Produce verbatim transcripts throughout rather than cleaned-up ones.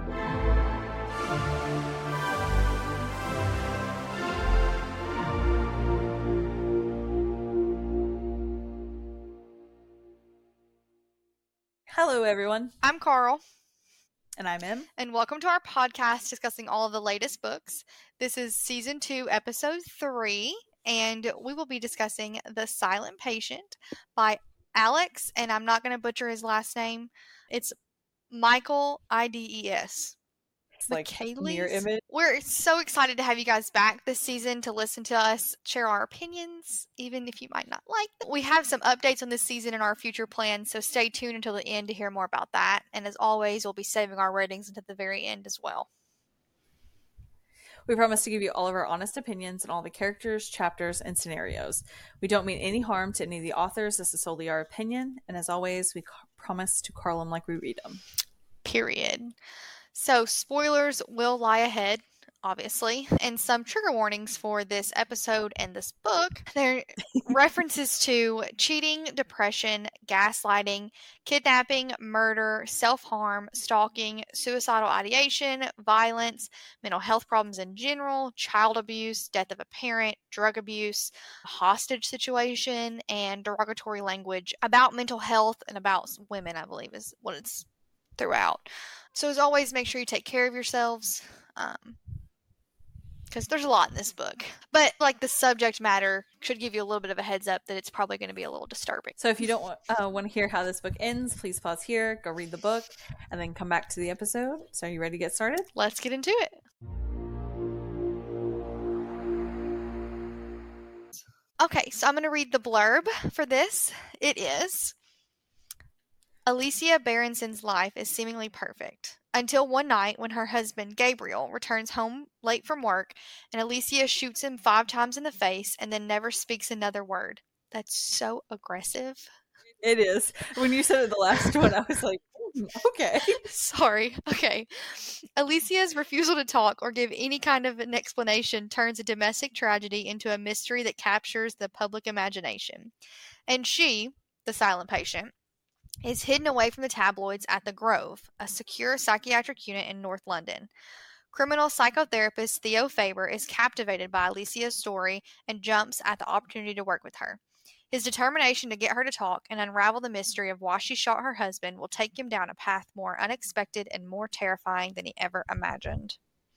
Hello, everyone. I'm Carl. And I'm Em. And welcome to our podcast discussing all of the latest books. This is season two, episode three, and we will be discussing The Silent Patient by Alex, and I'm not going to butcher his last name. It's Michael I D E S. It's like mirror image. We're so excited to have you guys back this season to listen to us share our opinions, even if you might not like them. We have some updates on this season and our future plans, so stay tuned until the end to hear more about that. And as always, we'll be saving our ratings until the very end as well. We promise to give you all of our honest opinions on all the characters, chapters, and scenarios. We don't mean any harm to any of the authors. This is solely our opinion. And as always, we promise to call them like we read them. Period. So, spoilers will lie ahead, obviously, and some trigger warnings for this episode and this book. There are references to cheating, depression, gaslighting, kidnapping, murder, self-harm, stalking, suicidal ideation, violence, mental health problems in general, child abuse, death of a parent, drug abuse, hostage situation, and derogatory language about mental health and about women, I believe, is what it's throughout. So as always, make sure you take care of yourselves, um, because there's a lot in this book. But like the subject matter should give you a little bit of a heads up that it's probably going to be a little disturbing. So if you don't want, uh, want to hear how this book ends, please pause here, go read the book, and then come back to the episode. So are you ready to get started? Let's get into it. Okay, so I'm going to read the blurb for this. It is... Alicia Berenson's life is seemingly perfect, until one night when her husband, Gabriel, returns home late from work, and Alicia shoots him five times in the face and then never speaks another word. That's so aggressive. It is. When you said it the last one, I was like, mm, okay. Sorry. Okay. Alicia's refusal to talk or give any kind of an explanation turns a domestic tragedy into a mystery that captures the public imagination. And she, the silent patient, is hidden away from the tabloids at the Grove, a secure psychiatric unit in North London. Criminal psychotherapist Theo Faber is captivated by Alicia's story and jumps at the opportunity to work with her. His determination to get her to talk and unravel the mystery of why she shot her husband will take him down a path more unexpected and more terrifying than he ever imagined.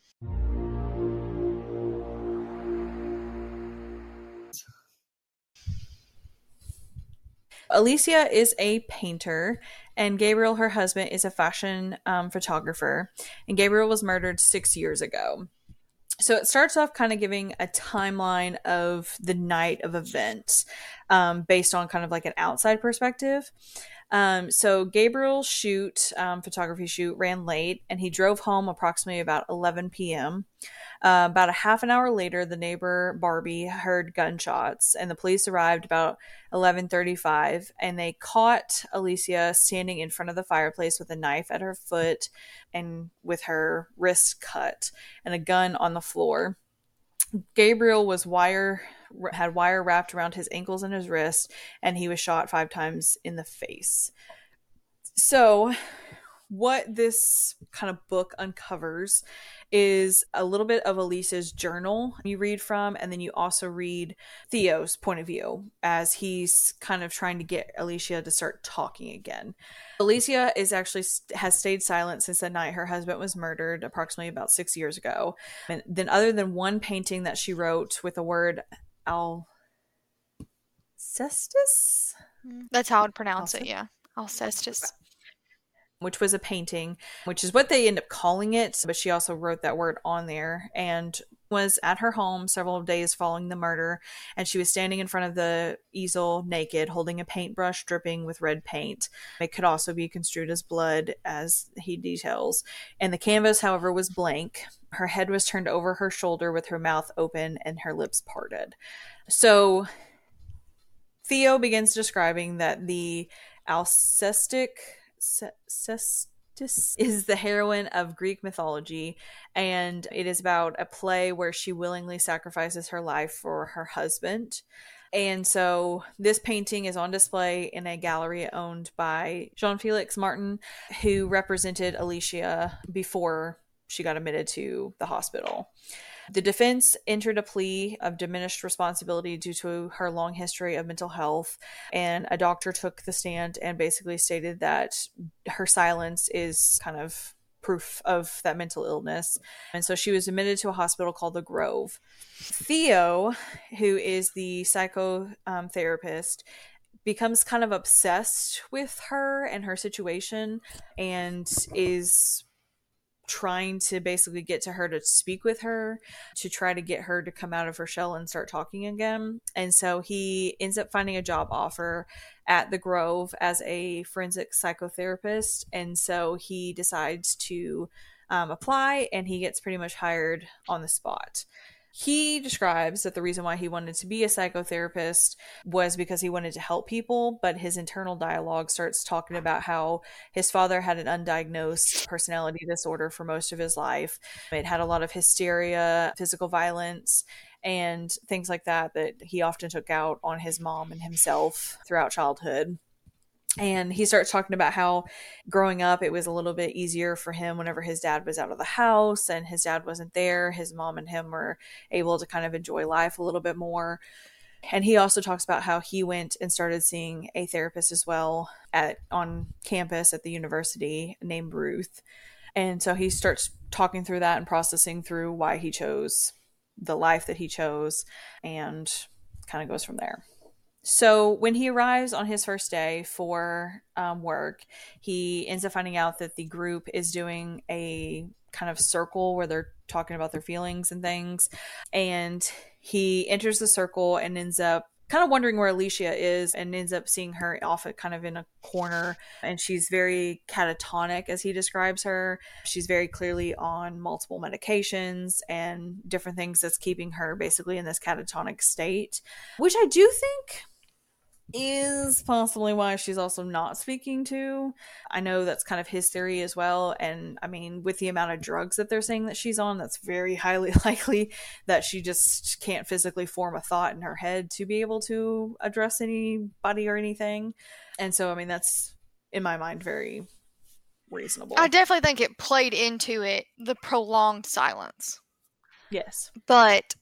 Alicia is a painter, and Gabriel, her husband, is a fashion um, photographer, and Gabriel was murdered six years ago. So it starts off kind of giving a timeline of the night of events um, based on kind of like an outside perspective. Um, so Gabriel's shoot, um, photography shoot, ran late, and he drove home approximately about eleven p.m. Uh, about a half an hour later, the neighbor, Barbie, heard gunshots, and the police arrived about eleven thirty-five, and they caught Alicia standing in front of the fireplace with a knife at her foot and with her wrist cut and a gun on the floor. Gabriel was wire had wire wrapped around his ankles and his wrist, and he was shot five times in the face. So what this kind of book uncovers is a little bit of Alicia's journal you read from, and then you also read Theo's point of view as he's kind of trying to get Alicia to start talking again. Alicia is actually has stayed silent since the night her husband was murdered approximately about six years ago. And then other than one painting that she wrote with the word Alcestis? That's how I would pronounce Alcestis? it, yeah. Alcestis. Which was a painting, which is what they end up calling it. But she also wrote that word on there and was at her home several days following the murder. And she was standing in front of the easel naked, holding a paintbrush dripping with red paint. It could also be construed as blood, as he details. And the canvas, however, was blank. Her head was turned over her shoulder with her mouth open and her lips parted. So Theo begins describing that the Alcestic Cestis is the heroine of Greek mythology, and it is about a play where she willingly sacrifices her life for her husband. And so this painting is on display in a gallery owned by Jean-Felix Martin, who represented Alicia before she got admitted to the hospital. The defense entered a plea of diminished responsibility due to her long history of mental health, and a doctor took the stand and basically stated that her silence is kind of proof of that mental illness. And so she was admitted to a hospital called the Grove. Theo, who is the psychotherapist, becomes kind of obsessed with her and her situation and is trying to basically get to her to speak with her, to try to get her to come out of her shell and start talking again. And so he ends up finding a job offer at the Grove as a forensic psychotherapist. And so he decides to um, apply, and he gets pretty much hired on the spot. He describes that the reason why he wanted to be a psychotherapist was because he wanted to help people, but his internal dialogue starts talking about how his father had an undiagnosed personality disorder for most of his life. It had a lot of hysteria, physical violence, and things like that that he often took out on his mom and himself throughout childhood. And he starts talking about how growing up, it was a little bit easier for him whenever his dad was out of the house and his dad wasn't there. His mom and him were able to kind of enjoy life a little bit more. And he also talks about how he went and started seeing a therapist as well at on campus at the university named Ruth. And so he starts talking through that and processing through why he chose the life that he chose, and kind of goes from there. So when he arrives on his first day for um, work, he ends up finding out that the group is doing a kind of circle where they're talking about their feelings and things. And he enters the circle and ends up kind of wondering where Alicia is, and ends up seeing her off at kind of in a corner. And she's very catatonic, as he describes her. She's very clearly on multiple medications and different things that's keeping her basically in this catatonic state, which I do think is possibly why she's also not speaking to. I know that's kind of his theory as well. And I mean, with the amount of drugs that they're saying that she's on, that's very highly likely that she just can't physically form a thought in her head to be able to address anybody or anything. And so, I mean, that's, in my mind, very reasonable. I definitely think it played into it, the prolonged silence. Yes. But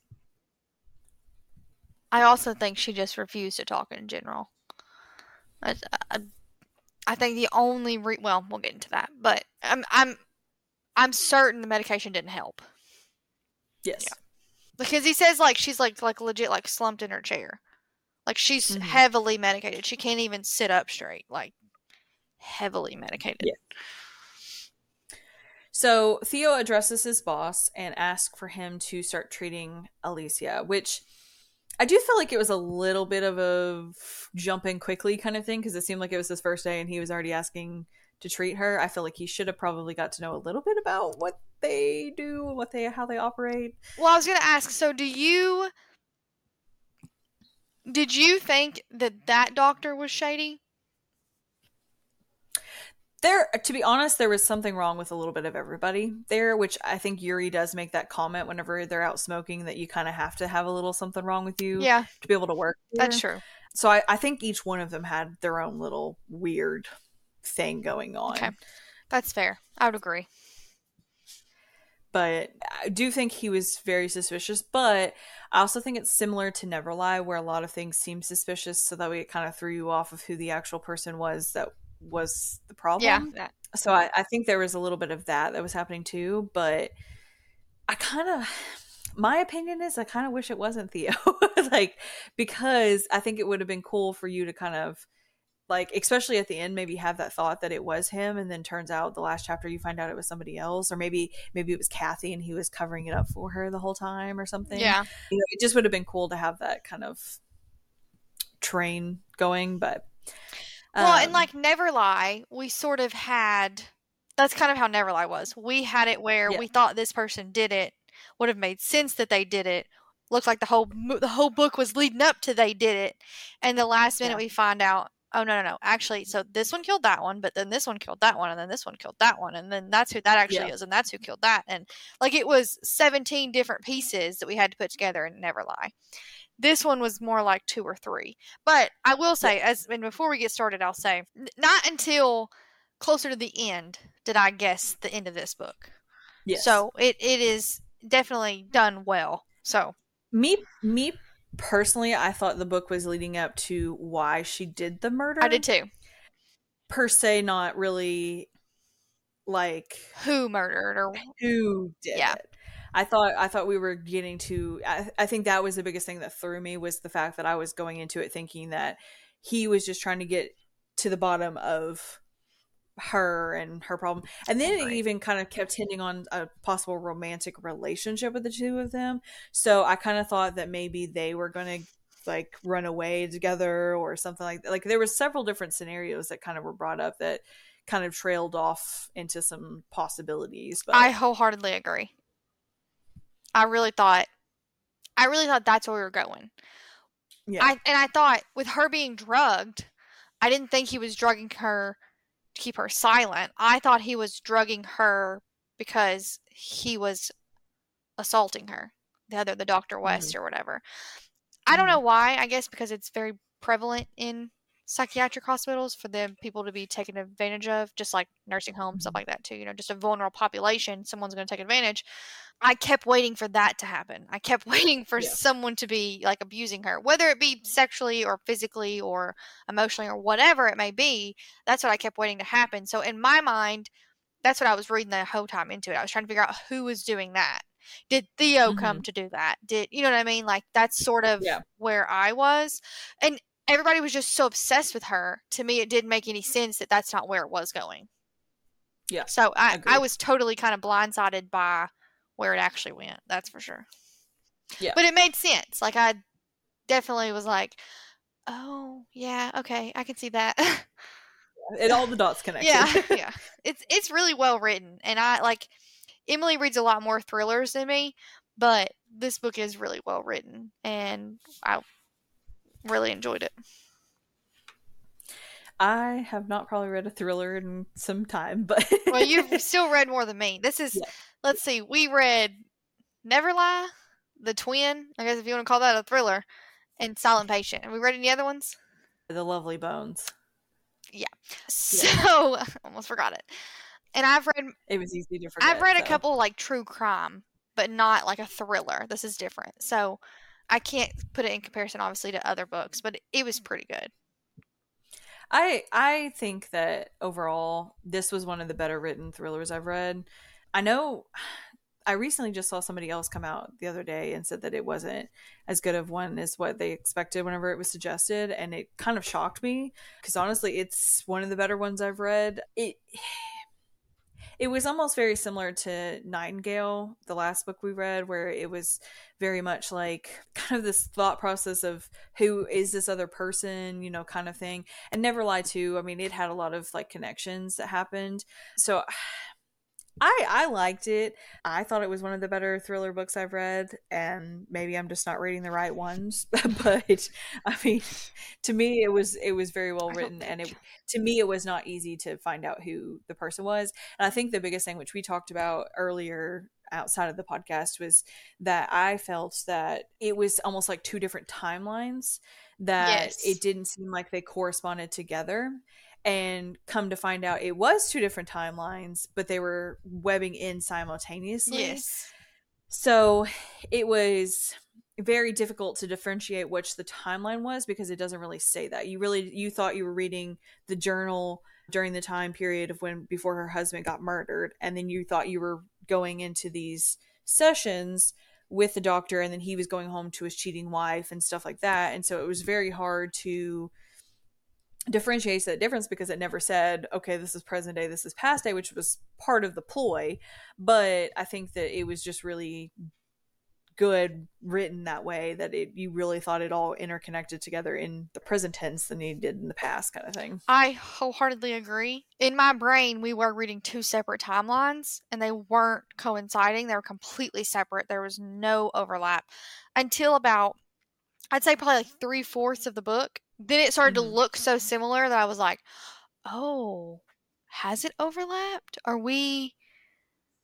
I also think she just refused to talk in general. I, I, I think the only re- well, we'll get into that, but I'm I'm I'm certain the medication didn't help. Yes, yeah. Because he says like she's like like legit like slumped in her chair, like she's mm-hmm. heavily medicated. She can't even sit up straight, like heavily medicated. Yeah. So Theo addresses his boss and asks for him to start treating Alicia, which I do feel like it was a little bit of a jump in quickly kind of thing, because it seemed like it was his first day and he was already asking to treat her. I feel like he should have probably got to know a little bit about what they do, what they, how they operate. Well, I was going to ask, so do you, did you think that that doctor was shady? There, to be honest, there was something wrong with a little bit of everybody there, which I think Yuri does make that comment whenever they're out smoking, that you kind of have to have a little something wrong with you yeah. to be able to work there. That's true. So I, I think each one of them had their own little weird thing going on. Okay. That's fair. I would agree. But I do think he was very suspicious, but I also think it's similar to Neverlie, where a lot of things seem suspicious, so that way it kind of threw you off of who the actual person was that was the problem. Yeah. So I, I think there was a little bit of that that was happening too, but I kind of, my opinion is I kind of wish it wasn't Theo. Like, because I think it would have been cool for you to kind of, like, especially at the end, maybe have that thought that it was him, and then turns out the last chapter you find out it was somebody else, or maybe maybe it was Kathy and he was covering it up for her the whole time or something. Yeah. You know, it just would have been cool to have that kind of train going, but Well, um, and like Neverlie, we sort of had, that's kind of how Neverlie was. We had it where yeah. we thought this person did it, would have made sense that they did it, looked like the whole the whole book was leading up to they did it, and the last minute yeah. we find out, oh, no, no, no, actually, so this one killed that one, but then this one killed that one, and then this one killed that one, and then that's who that actually yeah. is, and that's who killed that, and like it was seventeen different pieces that we had to put together in Neverlie. This one was more like two or three. But I will say, yeah. as and before we get started, I'll say, not until closer to the end did I guess the end of this book. Yes. So it, it is definitely done well. So me me personally, I thought the book was leading up to why she did the murder. I did too. Per se, not really like who murdered or who did yeah. it. I thought I thought we were getting to I, I think that was the biggest thing that threw me, was the fact that I was going into it thinking that he was just trying to get to the bottom of her and her problem. And then right. it even kind of kept hinting on a possible romantic relationship with the two of them. So I kind of thought that maybe they were going to like run away together or something like that. Like there were several different scenarios that kind of were brought up that kind of trailed off into some possibilities. But I wholeheartedly agree. I really thought, I really thought that's where we were going. Yeah. I, and I thought with her being drugged, I didn't think he was drugging her to keep her silent. I thought he was drugging her because he was assaulting her. The other, the Doctor West mm-hmm. or whatever. Mm-hmm. I don't know why. I guess because it's very prevalent in psychiatric hospitals for them people to be taken advantage of, just like nursing homes, mm-hmm. stuff like that too. You know, just a vulnerable population, someone's going to take advantage. I kept waiting for that to happen. I kept waiting for yeah. someone to be like abusing her, whether it be sexually or physically or emotionally or whatever it may be. That's what I kept waiting to happen. So in my mind, that's what I was reading the whole time into it. I was trying to figure out who was doing that. Did Theo mm-hmm. come to do that? Did, you know what I mean? Like that's sort of yeah. where I was. And everybody was just so obsessed with her. To me, it didn't make any sense that that's not where it was going. Yeah. So I, I was totally kind of blindsided by where it actually went. That's for sure. Yeah. But it made sense. Like I definitely was like, oh yeah, okay, I can see that. And all the dots connected. Yeah, yeah. It's it's really well written, and I like. Emily reads a lot more thrillers than me, but this book is really well written, and I really enjoyed it. I have not probably read a thriller in some time, but well, you've still read more than me. This is. Yeah. Let's see, we read Neverlie, The Twin, I guess if you want to call that a thriller, and Silent Patient. Have we read any other ones? The Lovely Bones. Yeah. So, yeah. almost forgot it. And I've read... It was easy to forget. I've read so. a couple, like, true crime, but not, like, a thriller. This is different. So, I can't put it in comparison, obviously, to other books, but it was pretty good. I I think that, overall, this was one of the better written thrillers I've read. I know I recently just saw somebody else come out the other day and said that it wasn't as good of one as what they expected whenever it was suggested. And it kind of shocked me because honestly, it's one of the better ones I've read. It, it was almost very similar to Nightingale, the last book we read, where it was very much like kind of this thought process of who is this other person, you know, kind of thing. And Neverlie too. I mean, it had a lot of like connections that happened. So I, I liked it. I thought it was one of the better thriller books I've read, and maybe I'm just not reading the right ones. But I mean, to me, it was it was very well written, and it to me it was not easy to find out who the person was. And I think the biggest thing, which we talked about earlier outside of the podcast, was that I felt that it was almost like two different timelines, that yes. it didn't seem like they corresponded together. And come to find out it was two different timelines, but they were webbing in simultaneously. Yes. So it was very difficult to differentiate which the timeline was because it doesn't really say that. You really, you thought you were reading the journal during the time period of when, before her husband got murdered. And then you thought you were going into these sessions with the doctor, and then he was going home to his cheating wife and stuff like that. And so it was very hard to differentiates that difference because it never said, okay, this is present day, this is past day, which was part of the ploy. But I think that it was just really good written that way, that it you really thought it all interconnected together in the present tense than you did in the past, kind of thing. I wholeheartedly agree. In my brain, we were reading two separate timelines, and they weren't coinciding. They were completely separate. There was no overlap until about, I'd say probably like three-fourths of the book. Then it started mm-hmm. to look so similar that I was like, oh, has it overlapped? Are we...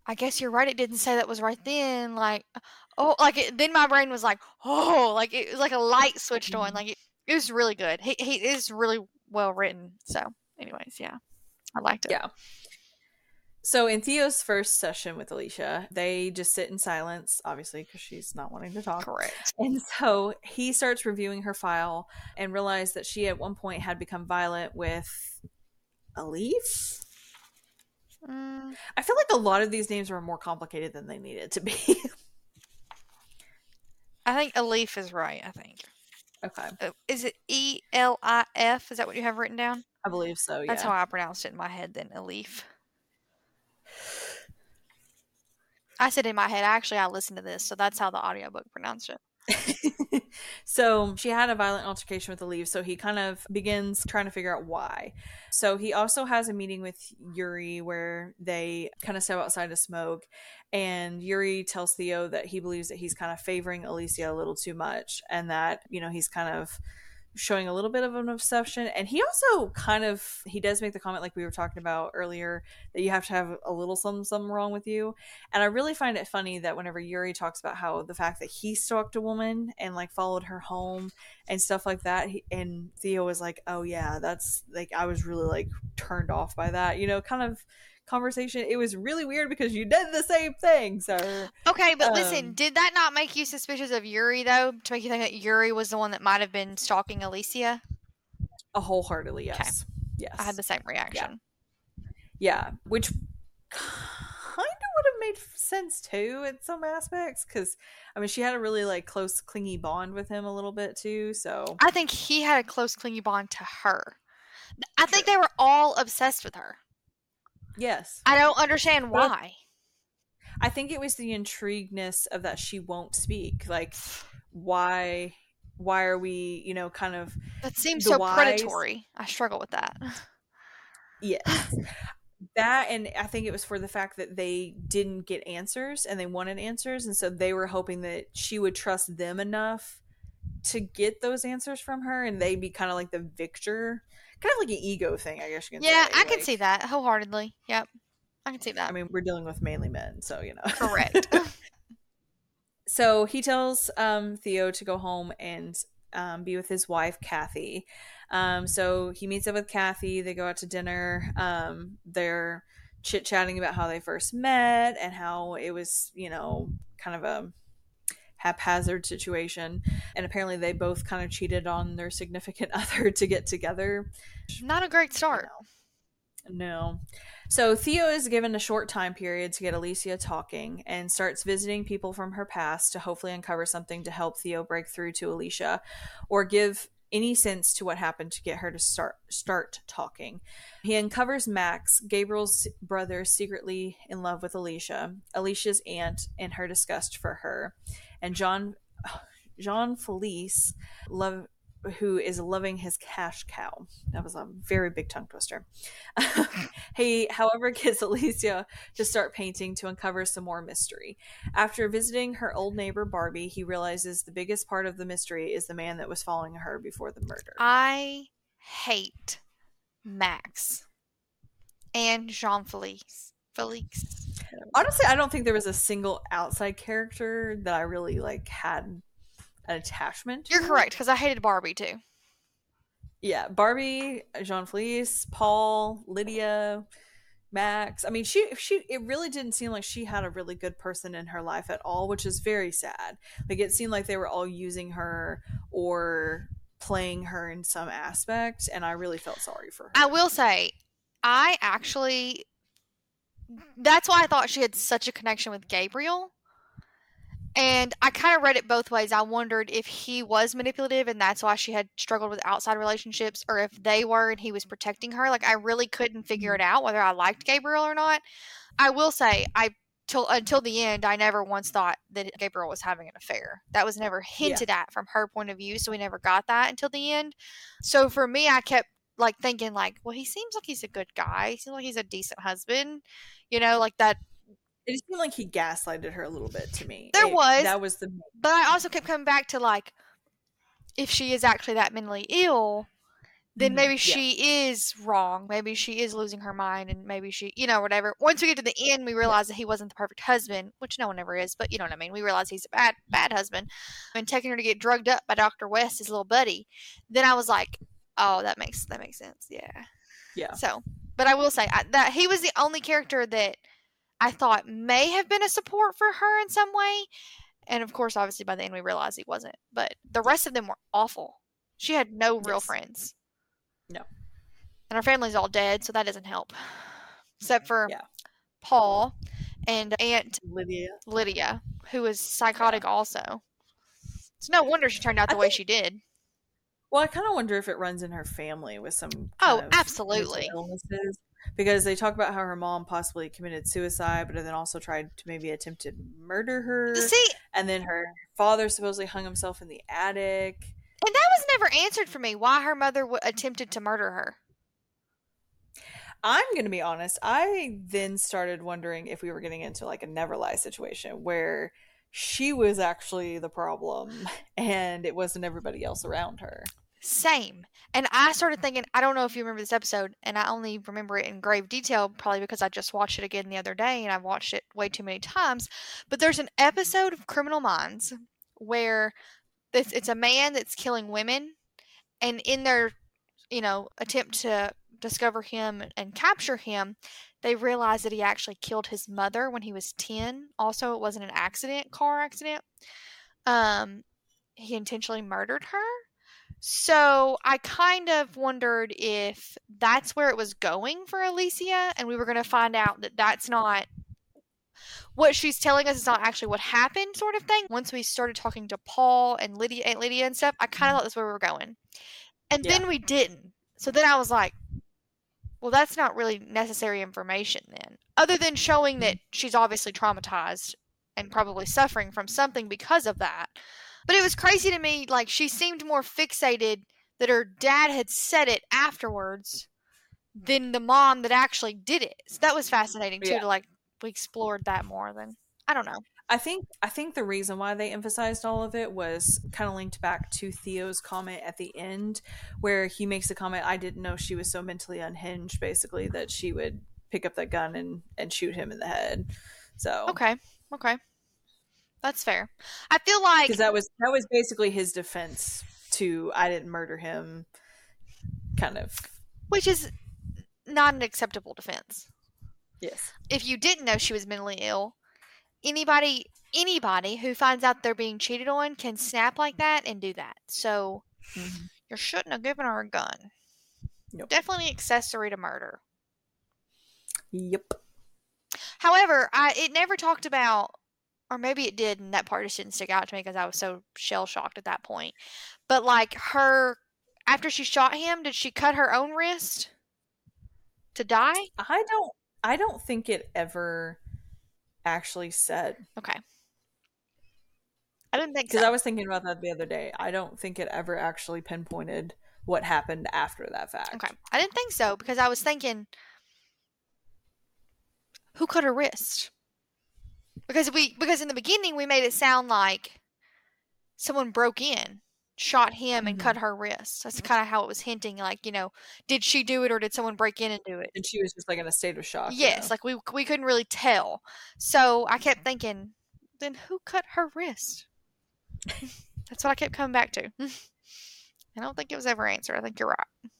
I guess you're right. It didn't say that was right then. Like, oh, like it, then my brain was like, oh, like it was like a light switched on. Like it, it was really good. He he is really well written. So, anyways, yeah, I liked it. Yeah. So in Theo's first session with Alicia, they just sit in silence, obviously, because she's not wanting to talk. Correct. And so he starts reviewing her file and realized that she at one point had become violent with Elif. Mm. I feel like a lot of these names were more complicated than they needed to be. I think Elif is right, I think. Okay. Uh, is it E L I F? Is that what you have written down? I believe so, yeah. That's how I pronounced it in my head then, Elif. I said in my head, actually I listened to this, so that's how the audiobook pronounced it. So she had a violent altercation with Elif, so he kind of begins trying to figure out why. So he also has a meeting with Yuri where they kind of step outside to smoke, and Yuri tells Theo that he believes that he's kind of favoring Alicia a little too much, and that, you know, he's kind of showing a little bit of an obsession. And he also kind of, he does make the comment, like we were talking about earlier, that you have to have a little something, something wrong with you. And I really find it funny that whenever Yuri talks about how the fact that he stalked a woman and like followed her home and stuff like that, he, and Theo was like, oh yeah, that's like, I was really like turned off by that, you know, kind of conversation. It was really weird because you did the same thing, sir. Okay, but Um, listen, did that not make you suspicious of Yuri, though? To make you think that Yuri was the one that might have been stalking Alicia? a wholeheartedly, yes. Yes. I had the same reaction. Yeah, which kind of would have made sense too in some aspects, because I mean she had a really like close clingy bond with him a little bit too, so I think he had a close clingy bond to her. I think they were all obsessed with her. yes. I don't understand why. I think it was the intrigueness of that she won't speak. Like, why why are we, you know, kind of That seems the so whys- predatory. I struggle with that. Yes. That, and I think it was for the fact that they didn't get answers and they wanted answers, and so they were hoping that she would trust them enough to get those answers from her, and they'd be kind of like the victor, kind of like an ego thing, I guess you can Yeah, say. I can like, see that wholeheartedly. Yep, I can see that. I mean, we're dealing with mainly men, so you know. Correct. So he tells um, Theo to go home and um, be with his wife, Kathy. Um, so he meets up with Kathy. They go out to dinner. Um, they're chit-chatting about how they first met and how it was, you know, kind of a haphazard situation. And apparently they both kind of cheated on their significant other to get together. Not a great start. You know. No. So Theo is given a short time period to get Alicia talking and starts visiting people from her past to hopefully uncover something to help Theo break through to Alicia or give any sense to what happened to get her to start start talking. He uncovers Max, Gabriel's brother, secretly in love with Alicia, Alicia's aunt, and her disgust for her, and John Jean Felice, love who is loving his cash cow. That was a very big tongue twister. He, however, gets Alicia to start painting to uncover some more mystery. After visiting her old neighbor Barbie, he realizes the biggest part of the mystery is the man that was following her before the murder. I hate Max and Jean Felice. Felix. Honestly, I don't think there was a single outside character that I really like had an attachment to. You're correct, because I hated Barbie too. Yeah, Barbie, Jean Felice, Paul, Lydia, Max. I mean, she she it really didn't seem like she had a really good person in her life at all, which is very sad. Like, it seemed like they were all using her or playing her in some aspect, and I really felt sorry for her. I will say, I actually, that's why I thought she had such a connection with Gabriel. And I kind of read it both ways. I wondered if he was manipulative and that's why she had struggled with outside relationships, or if they were and he was protecting her. Like, I really couldn't figure it out whether I liked Gabriel or not. I will say, I till until the end, I never once thought that Gabriel was having an affair. That was never hinted yeah. at from her point of view, so we never got that until the end. So for me, I kept like thinking like, well, he seems like he's a good guy. He seems like he's a decent husband. You know, like that. It just seemed like he gaslighted her a little bit to me. There it, was. That was the... But I also kept coming back to, like, if she is actually that mentally ill, then maybe yeah. she is wrong. Maybe she is losing her mind, and maybe she, you know, whatever. Once we get to the end, we realize that he wasn't the perfect husband, which no one ever is, but you know what I mean. We realize he's a bad, bad husband, and taking her to get drugged up by Doctor West, his little buddy. Then I was like, oh, that makes that makes sense. Yeah. Yeah. So, but I will say I, that he was the only character that I thought may have been a support for her in some way. And of course, obviously, by the end, we realized he wasn't. But the rest of them were awful. She had no real Yes. friends. No. And her family's all dead, so that doesn't help. Except for Yeah. Paul and Aunt Lydia. Lydia, who was psychotic yeah. also. It's no wonder she turned out the I way think, she did. Well, I kind of wonder if it runs in her family with some kind oh, of absolutely illnesses. Because they talk about how her mom possibly committed suicide, but then also tried to maybe attempt to murder her. See, and then her father supposedly hung himself in the attic. And that was never answered for me, why her mother w- attempted to murder her. I'm going to be honest. I then started wondering if we were getting into like a Never Lie situation where she was actually the problem and it wasn't everybody else around her. Same. And I started thinking, I don't know if you remember this episode, and I only remember it in grave detail, probably because I just watched it again the other day, and I've watched it way too many times. But there's an episode of Criminal Minds where it's, it's a man that's killing women, and in their, you know, attempt to discover him and capture him, they realize that he actually killed his mother when he was ten. Also, it wasn't an accident, car accident. Um, he intentionally murdered her. So I kind of wondered if that's where it was going for Alicia, and we were going to find out that that's not what she's telling us is not actually what happened, sort of thing. Once we started talking to Paul and Lydia, Aunt Lydia and stuff, I kind of thought that's where we were going. And yeah. then we didn't. So then I was like, well, that's not really necessary information then, other than showing that she's obviously traumatized and probably suffering from something because of that. But it was crazy to me, like, she seemed more fixated that her dad had said it afterwards than the mom that actually did it. So that was fascinating, too, yeah. to, like, we explored that more than, I don't know. I think I think the reason why they emphasized all of it was kind of linked back to Theo's comment at the end, where he makes a comment, I didn't know she was so mentally unhinged, basically, that she would pick up that gun and, and shoot him in the head. So Okay, okay. That's fair. I feel like... Because that was, that was basically his defense to, I didn't murder him, kind of. Which is not an acceptable defense. Yes. If you didn't know she was mentally ill, anybody anybody who finds out they're being cheated on can snap like that and do that. So, mm-hmm. you shouldn't have given her a gun. Nope. Definitely an accessory to murder. Yep. However, I it never talked about... Or maybe it did, and that part just didn't stick out to me because I was so shell-shocked at that point. But, like, her... After she shot him, did she cut her own wrist to die? I don't... I don't think it ever actually said. Okay. I didn't think so. Because I was thinking about that the other day. I don't think it ever actually pinpointed what happened after that fact. Okay. I didn't think so, because I was thinking, who cut her wrist? Because we, because in the beginning we made it sound like someone broke in, shot him, and mm-hmm. cut her wrist. That's kind of how it was hinting, like, you know, did she do it or did someone break in and do it? And she was just like in a state of shock. Yes, you know? like we we couldn't really tell. So I kept thinking, then who cut her wrist? That's what I kept coming back to. I don't think it was ever answered. I think you're right.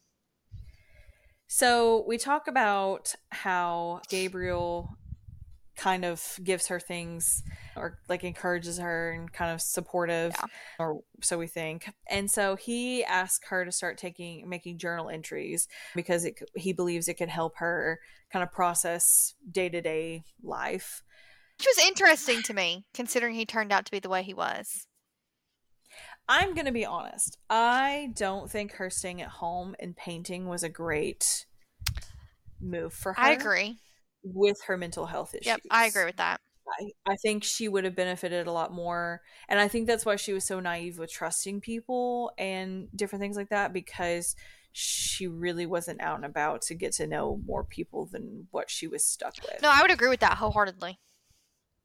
So we talk about how Gabriel kind of gives her things or like encourages her and kind of supportive, yeah. or so we think. And so he asked her to start taking making journal entries because it, he believes it can help her kind of process day-to-day life. Which was interesting to me, considering he turned out to be the way he was. I'm going to be honest. I don't think her staying at home and painting was a great move for her. I agree. With her mental health issues. Yep, I agree with that. I, I think she would have benefited a lot more. And I think that's why she was so naive with trusting people and different things like that, because she really wasn't out and about to get to know more people than what she was stuck with. No, I would agree with that wholeheartedly.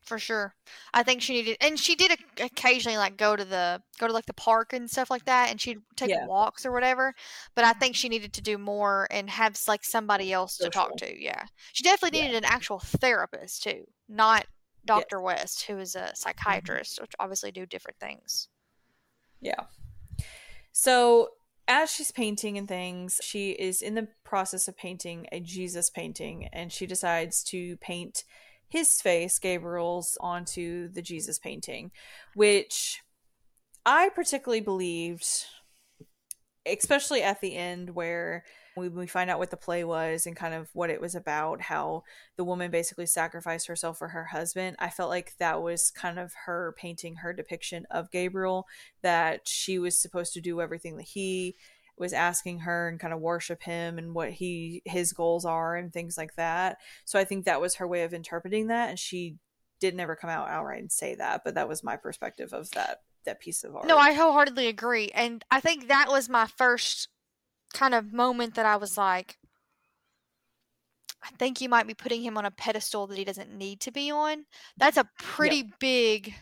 For sure. I think she needed, and she did occasionally like go to the go to like the park and stuff like that, and she'd take Yeah. walks or whatever. But I think she needed to do more and have like somebody else to talk Social. to. Yeah, she definitely Yeah. needed an actual therapist too, not Yes. Doctor West, who is a psychiatrist, which obviously do different things. Yeah. So as she's painting and things, she is in the process of painting a Jesus painting, and she decides to paint his face, Gabriel's, onto the Jesus painting, which I particularly believed, especially at the end where we, we find out what the play was and kind of what it was about, how the woman basically sacrificed herself for her husband. I felt like that was kind of her painting her depiction of Gabriel, that she was supposed to do everything that he was asking her and kind of worship him and what he his goals are and things like that. So I think that was her way of interpreting that, and she did never come out outright and say that, but that was my perspective of that that piece of art. No, I wholeheartedly agree. And I think that was my first kind of moment that I was like, I think you might be putting him on a pedestal that he doesn't need to be on. That's a pretty yep. big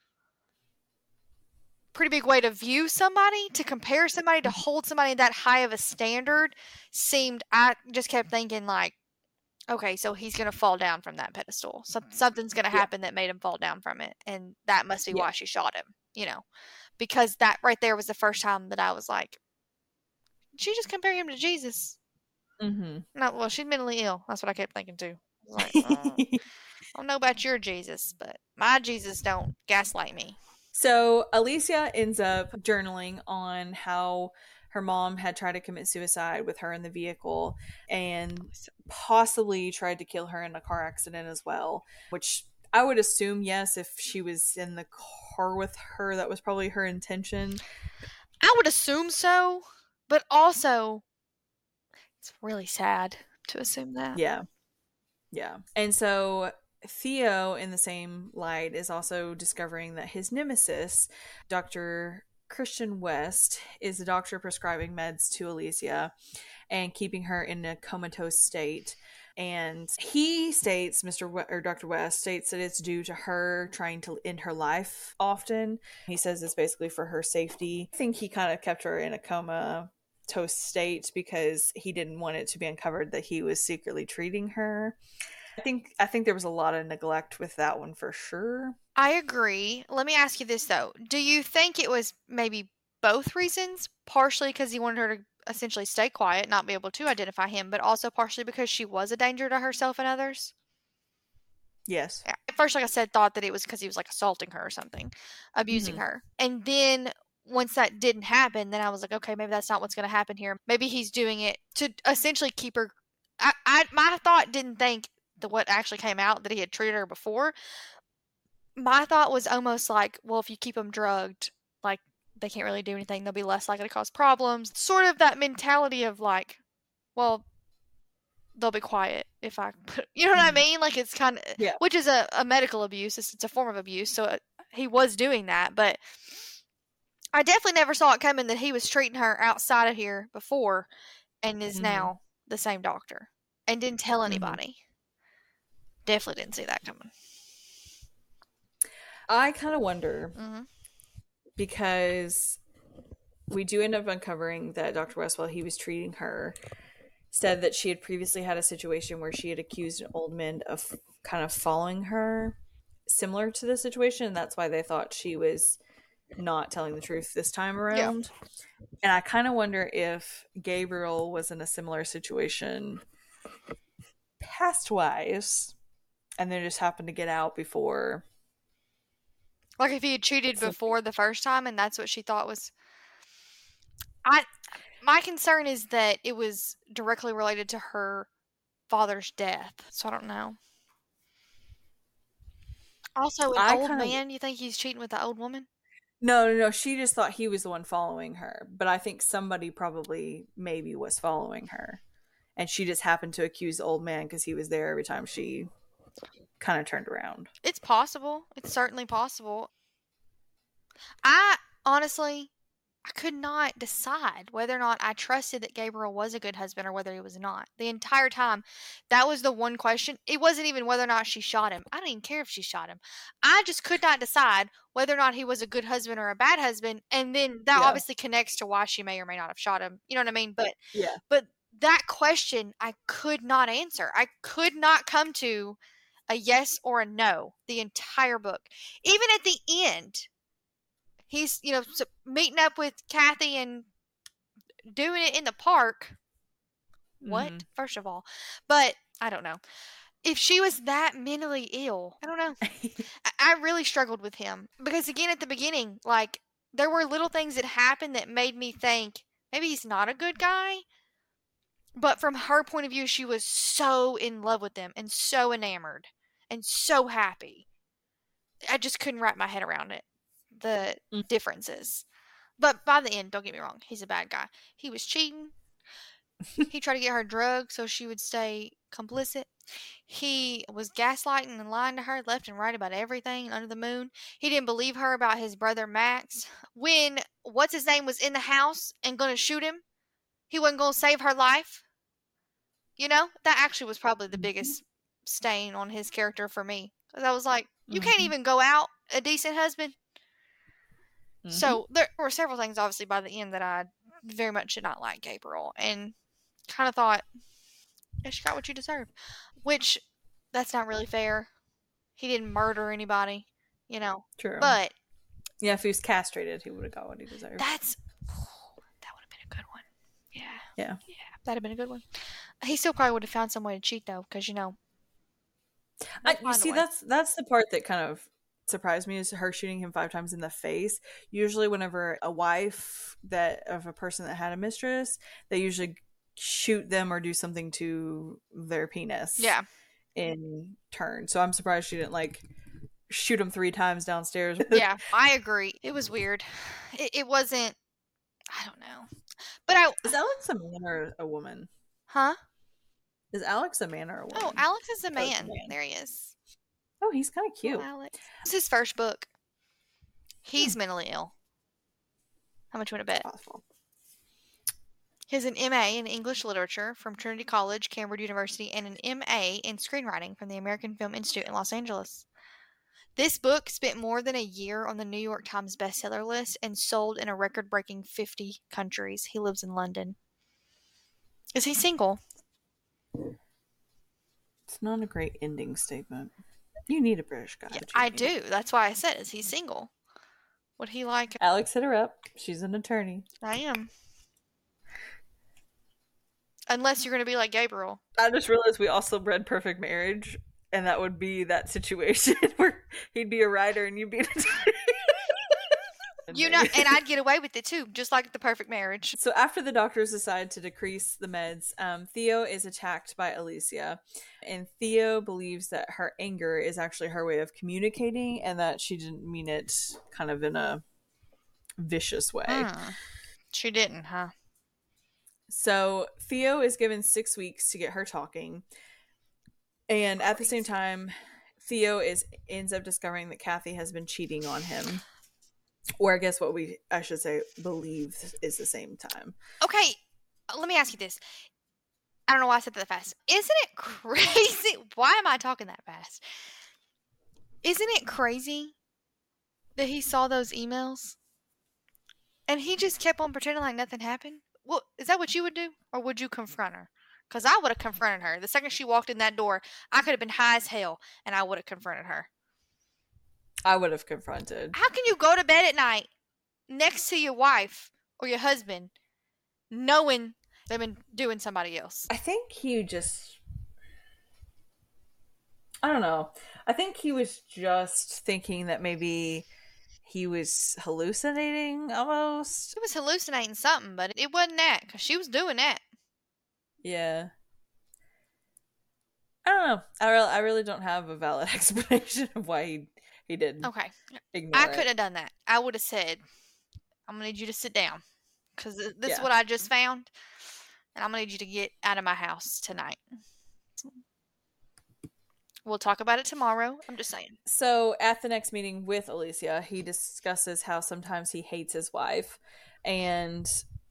pretty big way to view somebody, to compare somebody, to hold somebody that high of a standard seemed, I just kept thinking like, okay, so he's going to fall down from that pedestal. So, something's going to happen yeah. that made him fall down from it. And that must be yeah. why she shot him, you know, because that right there was the first time that I was like, she just compare him to Jesus. Mm-hmm. No, well, she's mentally ill. That's what I kept thinking too. I was like, oh, I don't know about your Jesus, but my Jesus don't gaslight me. So Alicia ends up journaling on how her mom had tried to commit suicide with her in the vehicle and possibly tried to kill her in a car accident as well, which I would assume, yes, if she was in the car with her, that was probably her intention. I would assume so, but also it's really sad to assume that. Yeah. Yeah. And so Theo, in the same light, is also discovering that his nemesis, Doctor Christian West, is a doctor prescribing meds to Alicia and keeping her in a comatose state. And he states, Mister We- or Doctor West states that it's due to her trying to end her life often. He says it's basically for her safety. I think he kind of kept her in a comatose state because he didn't want it to be uncovered that he was secretly treating her. I think I think there was a lot of neglect with that one for sure. I agree. Let me ask you this though. Do you think it was maybe both reasons? Partially because he wanted her to essentially stay quiet, not be able to identify him, but also partially because she was a danger to herself and others? Yes. At first, like I said, thought that it was because he was like assaulting her or something, abusing mm-hmm. her. And then once that didn't happen, then I was like, okay, maybe that's not what's going to happen here. Maybe he's doing it to essentially keep her. I, I my thought didn't think the what actually came out that he had treated her before. My thought was almost like, well, if you keep them drugged, like they can't really do anything, they'll be less likely to cause problems. Sort of that mentality of like, well, they'll be quiet if I put, you know what mm-hmm. I mean? Like it's kind of, yeah. which is a, a medical abuse. It's, it's a form of abuse. So it, he was doing that, but I definitely never saw it coming that he was treating her outside of here before and is mm-hmm. now the same doctor and didn't tell anybody. Mm-hmm. Definitely didn't see that coming. I kind of wonder mm-hmm. because we do end up uncovering that Doctor West, while he was treating her, said that she had previously had a situation where she had accused an old man of kind of following her, similar to the situation, and that's why they thought she was not telling the truth this time around. Yeah. And I kind of wonder if Gabriel was in a similar situation past-wise, and then just happened to get out before. Like if he had cheated before the first time and that's what she thought was. I my concern is that it was directly related to her father's death. So I don't know. Also, an I old kinda... man, you think he's cheating with the old woman? No, no, no. She just thought he was the one following her. But I think somebody probably maybe was following her. And she just happened to accuse the old man because he was there every time she kind of turned around. It's possible. It's certainly possible. I honestly, I could not decide whether or not I trusted that Gabriel was a good husband or whether he was not. The entire time, that was the one question. It wasn't even whether or not she shot him. I don't even care if she shot him. I just could not decide whether or not he was a good husband or a bad husband. And then that Yeah. obviously connects to why she may or may not have shot him. You know what I mean? But Yeah. But that question I could not answer. I could not come to a yes or a no the entire book. Even at the end, he's, you know, meeting up with Kathy and doing it in the park. What? Mm-hmm. First of all. But I don't know. If she was that mentally ill, I don't know. I, I really struggled with him. Because again, at the beginning, like, there were little things that happened that made me think maybe he's not a good guy. But from her point of view, she was so in love with him and so enamored and so happy. I just couldn't wrap my head around it. The Mm. differences. But by the end, don't get me wrong, he's a bad guy. He was cheating. He tried to get her drugged so she would stay complicit. He was gaslighting and lying to her left and right about everything under the moon. He didn't believe her about his brother Max. When what's his name was in the house and going to shoot him, he wasn't going to save her life. You know, that actually was probably the biggest stain on his character for me. Because I was like, you Mm-hmm. can't even go out a decent husband. Mm-hmm. So there were several things, obviously, by the end that I very much did not like Gabriel. And kind of thought, yeah, she got what you deserve. Which, that's not really fair. He didn't murder anybody, you know. True. But yeah, if he was castrated, he would have got what he deserved. That's, oh, that would have been a good one. Yeah. Yeah. Yeah, that'd have been a good one. He still probably would have found some way to cheat, though, because, you know. I, you see, that's that's the part that kind of surprised me, is her shooting him five times in the face. Usually whenever a wife that of a person that had a mistress, they usually shoot them or do something to their penis. Yeah. In turn. So I'm surprised she didn't like shoot him three times downstairs. Yeah, I agree. It was weird. It, it wasn't, I don't know. But I Is Alex a man or a woman? Huh? Is Alex a man or a woman? Oh, Alex is a man. man. There he is. Oh, he's kind of cute. Oh, Alex. It's his first book. He's hmm. mentally ill. How much you want to bet? Awful. He has an M A in English Literature from Trinity College, Cambridge University, and an M A in Screenwriting from the American Film Institute in Los Angeles. This book spent more than a year on the New York Times bestseller list and sold in a record-breaking fifty countries. He lives in London. Is he single? It's not a great ending statement. You need a British guy. Yeah, I do. That's why I said, is he single? Would he like... Alex, hit her up. She's an attorney. I am. Unless you're going to be like Gabriel. I just realized we also read Perfect Marriage, and that would be that situation where he'd be a writer and you'd be an attorney. You know, and I'd get away with it too, just like The Perfect Marriage. So after the doctors decide to decrease the meds, um, Theo is attacked by Alicia, and Theo believes that her anger is actually her way of communicating, and that she didn't mean it kind of in a vicious way. Hmm. She didn't, huh? So Theo is given six weeks to get her talking, and at the same time, Theo is ends up discovering that Kathy has been cheating on him. Or I guess what we, I should say, believe is the same time. Okay, let me ask you this. I don't know why I said that fast. Isn't it crazy? Why am I talking that fast? Isn't it crazy that he saw those emails? And he just kept on pretending like nothing happened? Well, is that what you would do? Or would you confront her? Because I would have confronted her. The second she walked in that door, I could have been high as hell, and I would have confronted her. I would have confronted. How can you go to bed at night next to your wife or your husband knowing they've been doing somebody else? I think he just... I don't know. I think he was just thinking that maybe he was hallucinating almost. He was hallucinating something, but it wasn't that, because she was doing that. Yeah. I don't know. I really, I really don't have a valid explanation of why he... He did. Okay. Ignore I couldn't it. have done that. I would have said, I'm going to need you to sit down. Because this yeah. is what I just found. And I'm going to need you to get out of my house tonight. We'll talk about it tomorrow. I'm just saying. So at the next meeting with Alicia, he discusses how sometimes he hates his wife. And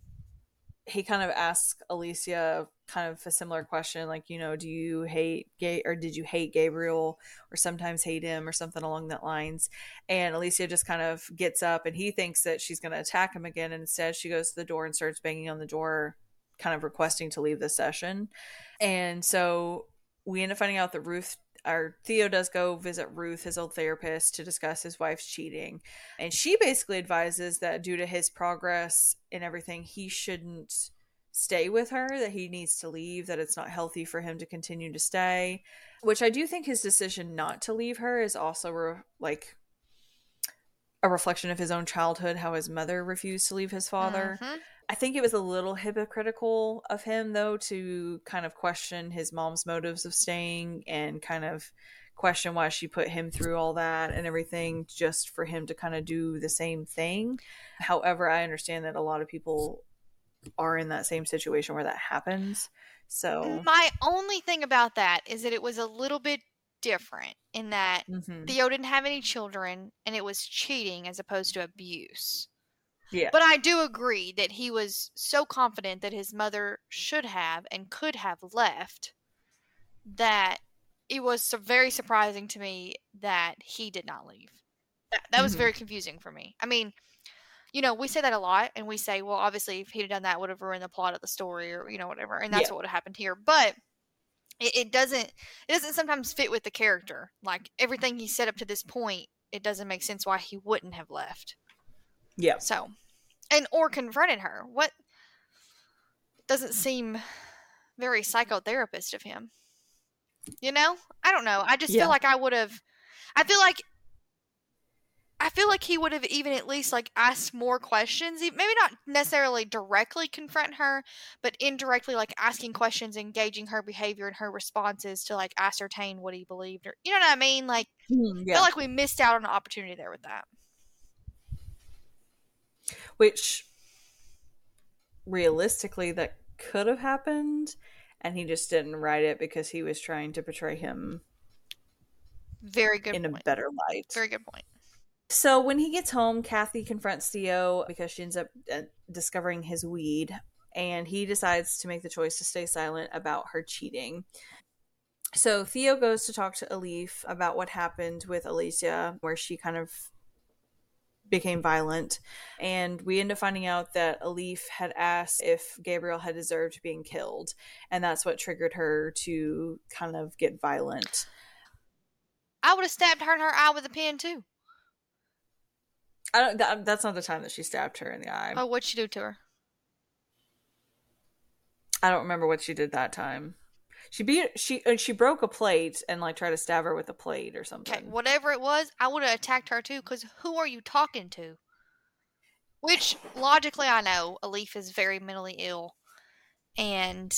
he kind of asks Alicia kind of a similar question, like, you know, do you hate gay or did you hate Gabriel or sometimes hate him or something along that lines? And Alicia just kind of gets up and he thinks that she's going to attack him again. And instead she goes to the door and starts banging on the door, kind of requesting to leave the session. And so we end up finding out that Ruth our Theo does go visit Ruth, his old therapist, to discuss his wife's cheating. And she basically advises that due to his progress and everything, he shouldn't stay with her, that he needs to leave, that it's not healthy for him to continue to stay. Which I do think his decision not to leave her is also re- like a reflection of his own childhood, how his mother refused to leave his father. Mm-hmm. I think it was a little hypocritical of him, though, to kind of question his mom's motives of staying and kind of question why she put him through all that and everything just for him to kind of do the same thing. However, I understand that a lot of people are in that same situation where that happens. So my only thing about that is that it was a little bit different in that mm-hmm. Theo didn't have any children and it was cheating as opposed to abuse. Yeah. But I do agree that he was so confident that his mother should have and could have left that it was very surprising to me that he did not leave. That, that mm-hmm. was very confusing for me. I mean, you know, we say that a lot and we say, well, obviously if he'd have done that, would have ruined the plot of the story or, you know, whatever. And that's yeah. what would have happened here. But it, it doesn't, it doesn't sometimes fit with the character. Like everything he said up to this point, it doesn't make sense why he wouldn't have left. Yeah. So, and or confronted her. What doesn't seem very psychotherapist of him. You know? I don't know. I just yeah. feel like I would have I feel like I feel like he would have even at least like asked more questions. Maybe not necessarily directly confront her, but indirectly like asking questions, engaging her behavior and her responses to like ascertain what he believed or you know what I mean? Like mm, yeah. I feel like we missed out on an opportunity there with that. Which realistically that could have happened and he just didn't write it because he was trying to portray him very good in point. a better light. Very good point. So when he gets home, Kathy confronts Theo because she ends up uh, discovering his weed and he decides to make the choice to stay silent about her cheating. So Theo goes to talk to Elif about what happened with Alicia, where she kind of became violent, and we end up finding out that Elif had asked if Gabriel had deserved being killed, and that's what triggered her to kind of get violent. I would have stabbed her in her eye with a pen too. I don't. That, that's not the time that she stabbed her in the eye. Oh, what'd she do to her? I don't remember what she did that time. She beat she she broke a plate and like tried to stab her with a plate or something. Okay, whatever it was, I would have attacked her too. Because who are you talking to? Which logically, I know Elif is very mentally ill, and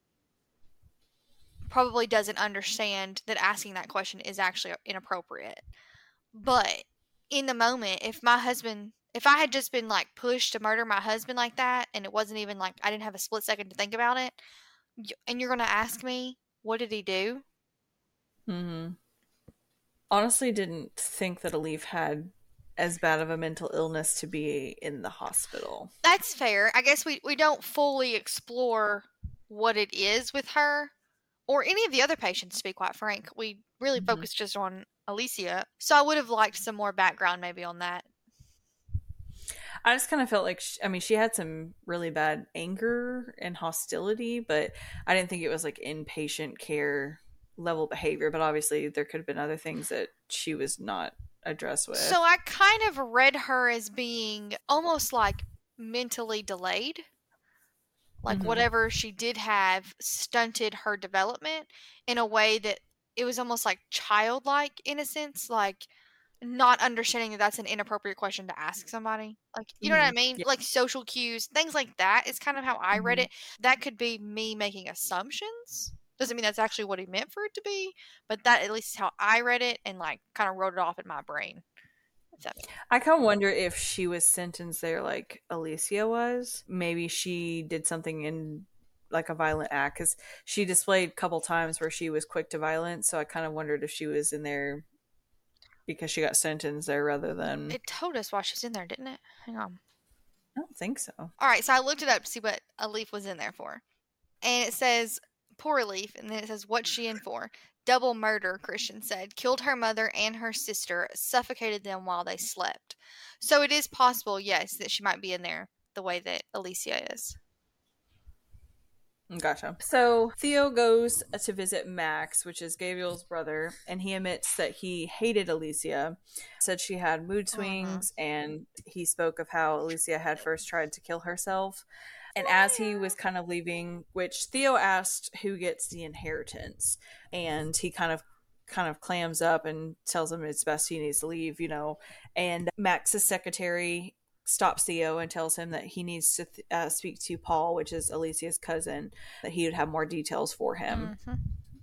probably doesn't understand that asking that question is actually inappropriate. But in the moment, if my husband, if I had just been like pushed to murder my husband like that, and it wasn't even like I didn't have a split second to think about it. And you're going to ask me, what did he do? Mm-hmm. Honestly, didn't think that Elif had as bad of a mental illness to be in the hospital. That's fair. I guess we, we don't fully explore what it is with her or any of the other patients, to be quite frank. We really mm-hmm. focus just on Alicia. So I would have liked some more background maybe on that. I just kind of felt like, she, I mean, she had some really bad anger and hostility, but I didn't think it was like inpatient care level behavior. But obviously there could have been other things that she was not addressed with. So I kind of read her as being almost like mentally delayed. Like mm-hmm. whatever she did have stunted her development in a way that it was almost like childlike innocence, like not understanding that that's an inappropriate question to ask somebody. Like, you know mm-hmm. what I mean? Yeah. Like social cues, things like that is kind of how I read mm-hmm. it. That could be me making assumptions. Doesn't mean that's actually what he meant for it to be, but that at least is how I read it and like kind of wrote it off in my brain. I kind of wonder if she was sentenced there like Alicia was. Maybe she did something in like a violent act because she displayed a couple times where she was quick to violence. So I kind of wondered if she was in there because she got sentenced there rather than... It told us while she was in there, didn't it? Hang on. I don't think so. All right, so I looked it up to see what Alif was in there for. And it says, poor Alif, and then it says, what's she in for? Double murder, Christian said. Killed her mother and her sister, suffocated them while they slept. So it is possible, yes, that she might be in there the way that Alicia is. Gotcha. So Theo goes to visit Max, which is Gabriel's brother, and he admits that he hated Alicia, said she had mood swings, uh-huh. and he spoke of how Alicia had first tried to kill herself. And as he was kind of leaving, which Theo asked who gets the inheritance, and he kind of kind of clams up and tells him it's best he needs to leave, you know. And Max's secretary stops Theo and tells him that he needs to th- uh, speak to Paul, which is Alicia's cousin, that he would have more details for him. Mm-hmm.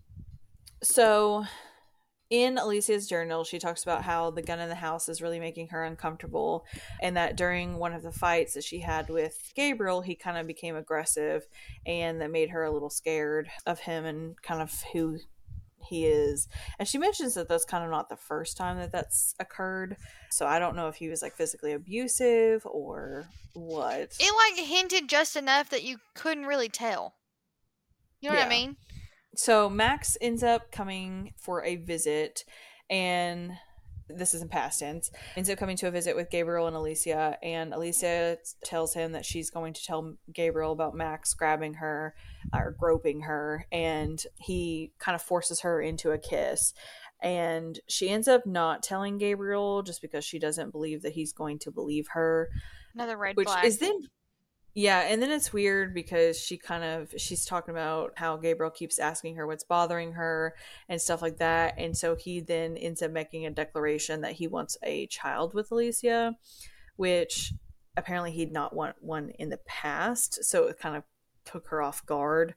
So in Alicia's journal, she talks about how the gun in the house is really making her uncomfortable, and that during one of the fights that she had with Gabriel, he kind of became aggressive, and that made her a little scared of him and kind of who he is. And she mentions that that's kind of not the first time that that's occurred, so I don't know if he was like physically abusive or what. It like hinted just enough that you couldn't really tell, you know yeah. what I mean? So Max ends up coming for a visit, and this is in past tense, ends up coming to a visit with Gabriel and Alicia, and Alicia tells him that she's going to tell Gabriel about Max grabbing her or groping her, and he kind of forces her into a kiss. And she ends up not telling Gabriel just because she doesn't believe that he's going to believe her. Another red which flag. Is then Yeah, and then it's weird because she kind of, she's talking about how Gabriel keeps asking her what's bothering her and stuff like that. And so he then ends up making a declaration that he wants a child with Alicia, which apparently he'd not want one in the past. So it kind of took her off guard,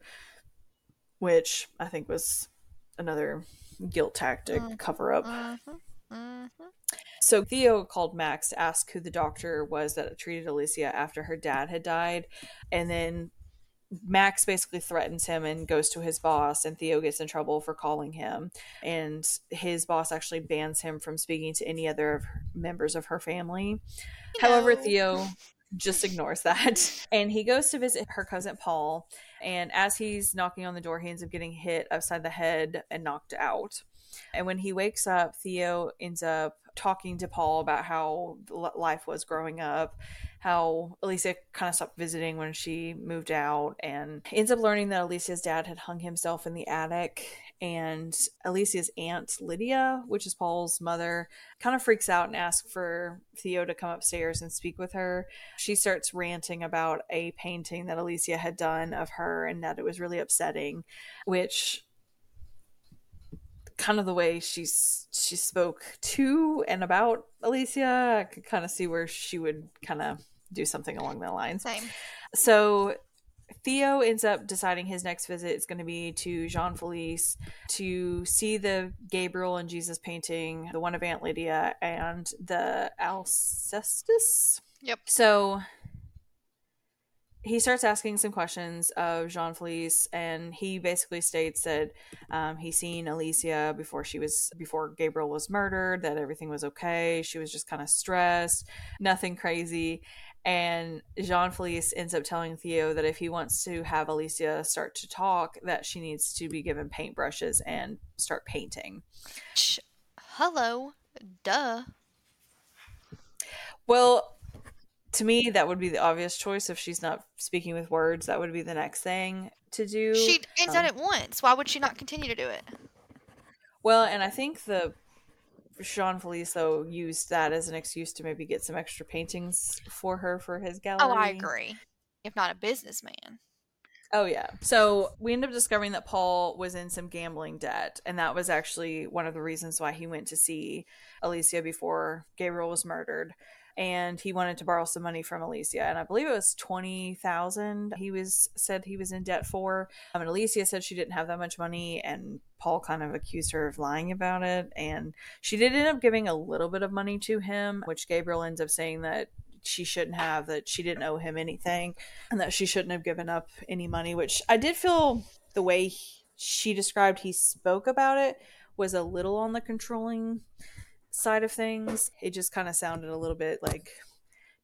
which I think was another guilt tactic mm-hmm. cover up. Mm-hmm. Mm-hmm. So Theo called Max to ask who the doctor was that treated Alicia after her dad had died. And then Max basically threatens him and goes to his boss, and Theo gets in trouble for calling him. And his boss actually bans him from speaking to any other of her, members of her family. No. However, Theo just ignores that. And he goes to visit her cousin Paul. And as he's knocking on the door, he ends up getting hit upside the head and knocked out. And when he wakes up, Theo ends up talking to Paul about how life was growing up, how Alicia kind of stopped visiting when she moved out, and ends up learning that Alicia's dad had hung himself in the attic. And Alicia's aunt, Lydia, which is Paul's mother, kind of freaks out and asks for Theo to come upstairs and speak with her. She starts ranting about a painting that Alicia had done of her and that it was really upsetting, which kind of the way she's she spoke to and about Alicia, I could kind of see where she would kind of do something along that lines. Same. So Theo ends up deciding his next visit is going to be to Jean Felice to see the Gabriel and Jesus painting, the one of Aunt Lydia, and the Alcestis. Yep. So he starts asking some questions of Jean Felice, and he basically states that um, he's seen Alicia before she was before Gabriel was murdered, that everything was okay. She was just kind of stressed, nothing crazy. And Jean Felice ends up telling Theo that if he wants to have Alicia start to talk, that she needs to be given paintbrushes and start painting. Hello, duh. Well, to me, that would be the obvious choice. If she's not speaking with words, that would be the next thing to do. She has um, done it once. Why would she not continue to do it? Well, and I think the Jean Felice, though, used that as an excuse to maybe get some extra paintings for her for his gallery. Oh, I agree. If not a businessman. Oh, yeah. So we end up discovering that Paul was in some gambling debt, and that was actually one of the reasons why he went to see Alicia before Gabriel was murdered. And he wanted to borrow some money from Alicia, and I believe it was twenty thousand dollars he was said he was in debt for. Um, and Alicia said she didn't have that much money, and Paul kind of accused her of lying about it. And she did end up giving a little bit of money to him, which Gabriel ends up saying that she shouldn't have, that she didn't owe him anything, and that she shouldn't have given up any money, which I did feel the way he, she described he spoke about it was a little on the controlling side of things. It just kind of sounded a little bit like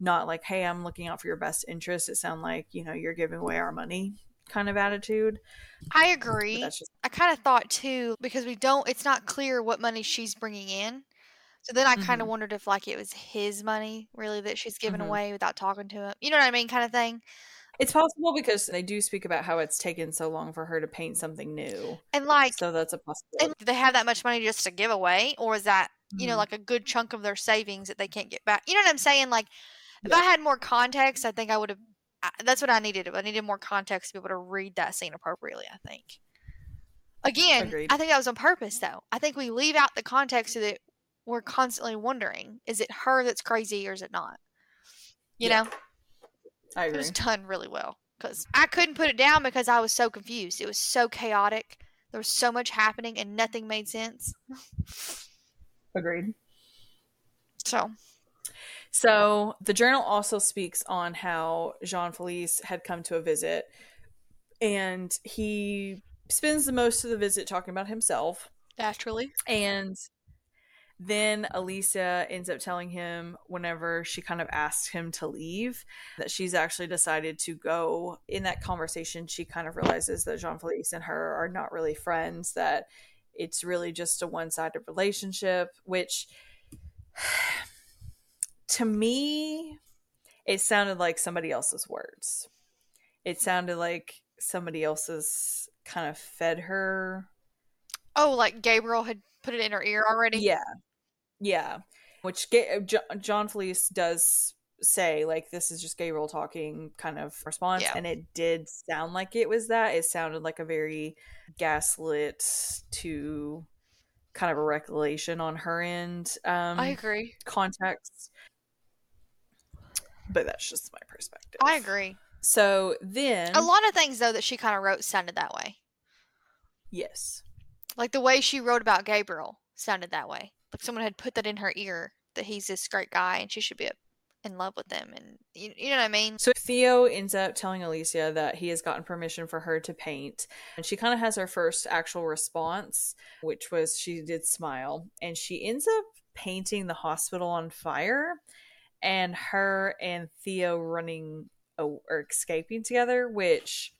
not like, hey, I'm looking out for your best interest. It sounded like, you know, you're giving away our money kind of attitude. I agree. But that's just- I kind of thought too, because we don't, it's not clear what money she's bringing in. So then I kind of Mhm. wondered if like it was his money really that she's giving Mhm. away without talking to him. You know what I mean? Kind of thing. It's possible because they do speak about how it's taken so long for her to paint something new. And like, So that's a possibility. and do they have that much money just to give away? Or is that, you know, Mhm. like a good chunk of their savings that they can't get back? You know what I'm saying? Like, if Yeah. I had more context, I think I would have, I- that's what I needed. I needed more context to be able to read that scene appropriately, I think. Again, Agreed. I think that was on purpose, though. I think we leave out the context so that we're constantly wondering, is it her that's crazy or is it not? You Yeah. know? I It agree. was done really well. Because I couldn't put it down because I was so confused. It was so chaotic. There was so much happening and nothing made sense. Agreed. So, So the journal also speaks on how Jean Felice had come to a visit, and he spends the most of the visit talking about himself. naturally. And then Alicia ends up telling him, whenever she kind of asks him to leave, that she's actually decided to go. In that conversation, she kind of realizes that Jean Felice and her are not really friends, that it's really just a one-sided relationship, which to me, it sounded like somebody else's words. It sounded like somebody else's kind of fed her. Oh, like Gabriel had put it in her ear already? Yeah. Yeah. Which Ga- Jo- John Felice does say, like, this is just Gabriel talking kind of response. Yeah. And it did sound like it was that. It sounded like a very gaslit to kind of a recollection on her end. Um, I agree. Context. But that's just my perspective. I agree. So then, A lot of things, though, that she kind of wrote sounded that way. yes, Like the way she wrote about Gabriel sounded that way. Like someone had put that in her ear that he's this great guy and she should be in love with him. And you, you know what I mean? so Theo ends up telling Alicia that he has gotten permission for her to paint, and she kind of has her first actual response, which was she did smile, and she ends up painting the hospital on fire, and her and Theo running or escaping together, which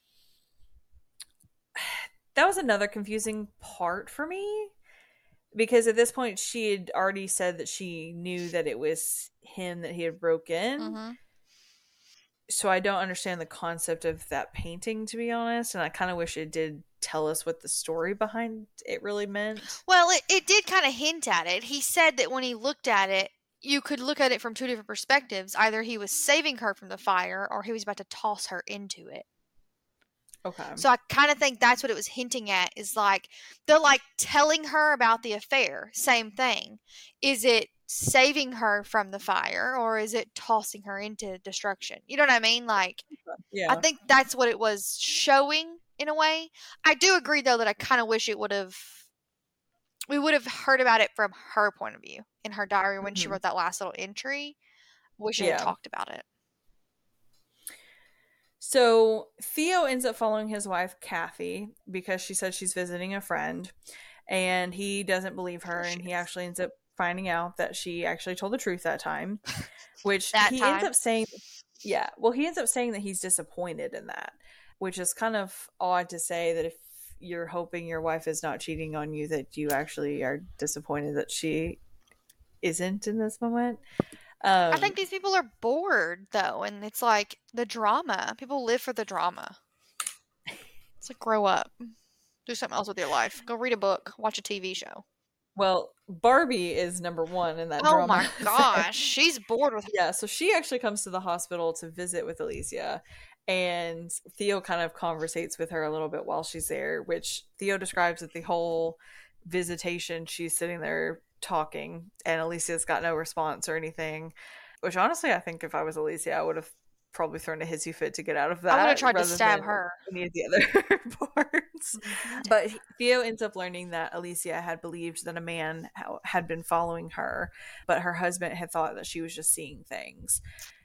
that was another confusing part for me, because at this point she had already said that she knew that it was him that he had broke in. Mm-hmm. So I don't understand the concept of that painting, to be honest, and I kind of wish it did tell us what the story behind it really meant. Well, it, it did kind of hint at it. He said that when he looked at it, you could look at it from two different perspectives. Either he was saving her from the fire or he was about to toss her into it. Okay. So I kind of think that's what it was hinting at, is like they're like telling her about the affair. Same thing. Is it saving her from the fire or is it tossing her into destruction? You know what I mean? Like, yeah. I think that's what it was showing in a way. I do agree though that I kind of wish it would have, we would have heard about it from her point of view in her diary when she Mhm. wrote that last little entry. Wish it Yeah. had talked about it. So Theo ends up following his wife, Kathy, because she said she's visiting a friend, and he doesn't believe her, There she and he is. actually ends up finding out that she actually told the truth that time, which That he time. ends up saying, yeah, well, he ends up saying that he's disappointed in that, which is kind of odd to say, that if you're hoping your wife is not cheating on you, that you actually are disappointed that she isn't in this moment. Um, I think these people are bored though, and it's like the drama. People live for the drama. It's like, grow up. Do something else with your life. Go read a book. Watch a T V show. well, Barbie is number one in that Oh drama. my gosh. She's bored with Yeah, so she actually comes to the hospital to visit with Alicia, and Theo kind of conversates with her a little bit while she's there, which Theo describes that the whole visitation she's sitting there talking, and Alicia's got no response or anything, which honestly I think if I was Alicia I would have probably thrown a hissy fit to get out of that. I would have tried to rather stab than her. any of the other parts. Mhm. But Theo ends up learning that Alicia had believed that a man ha- had been following her, but her husband had thought that she was just seeing things.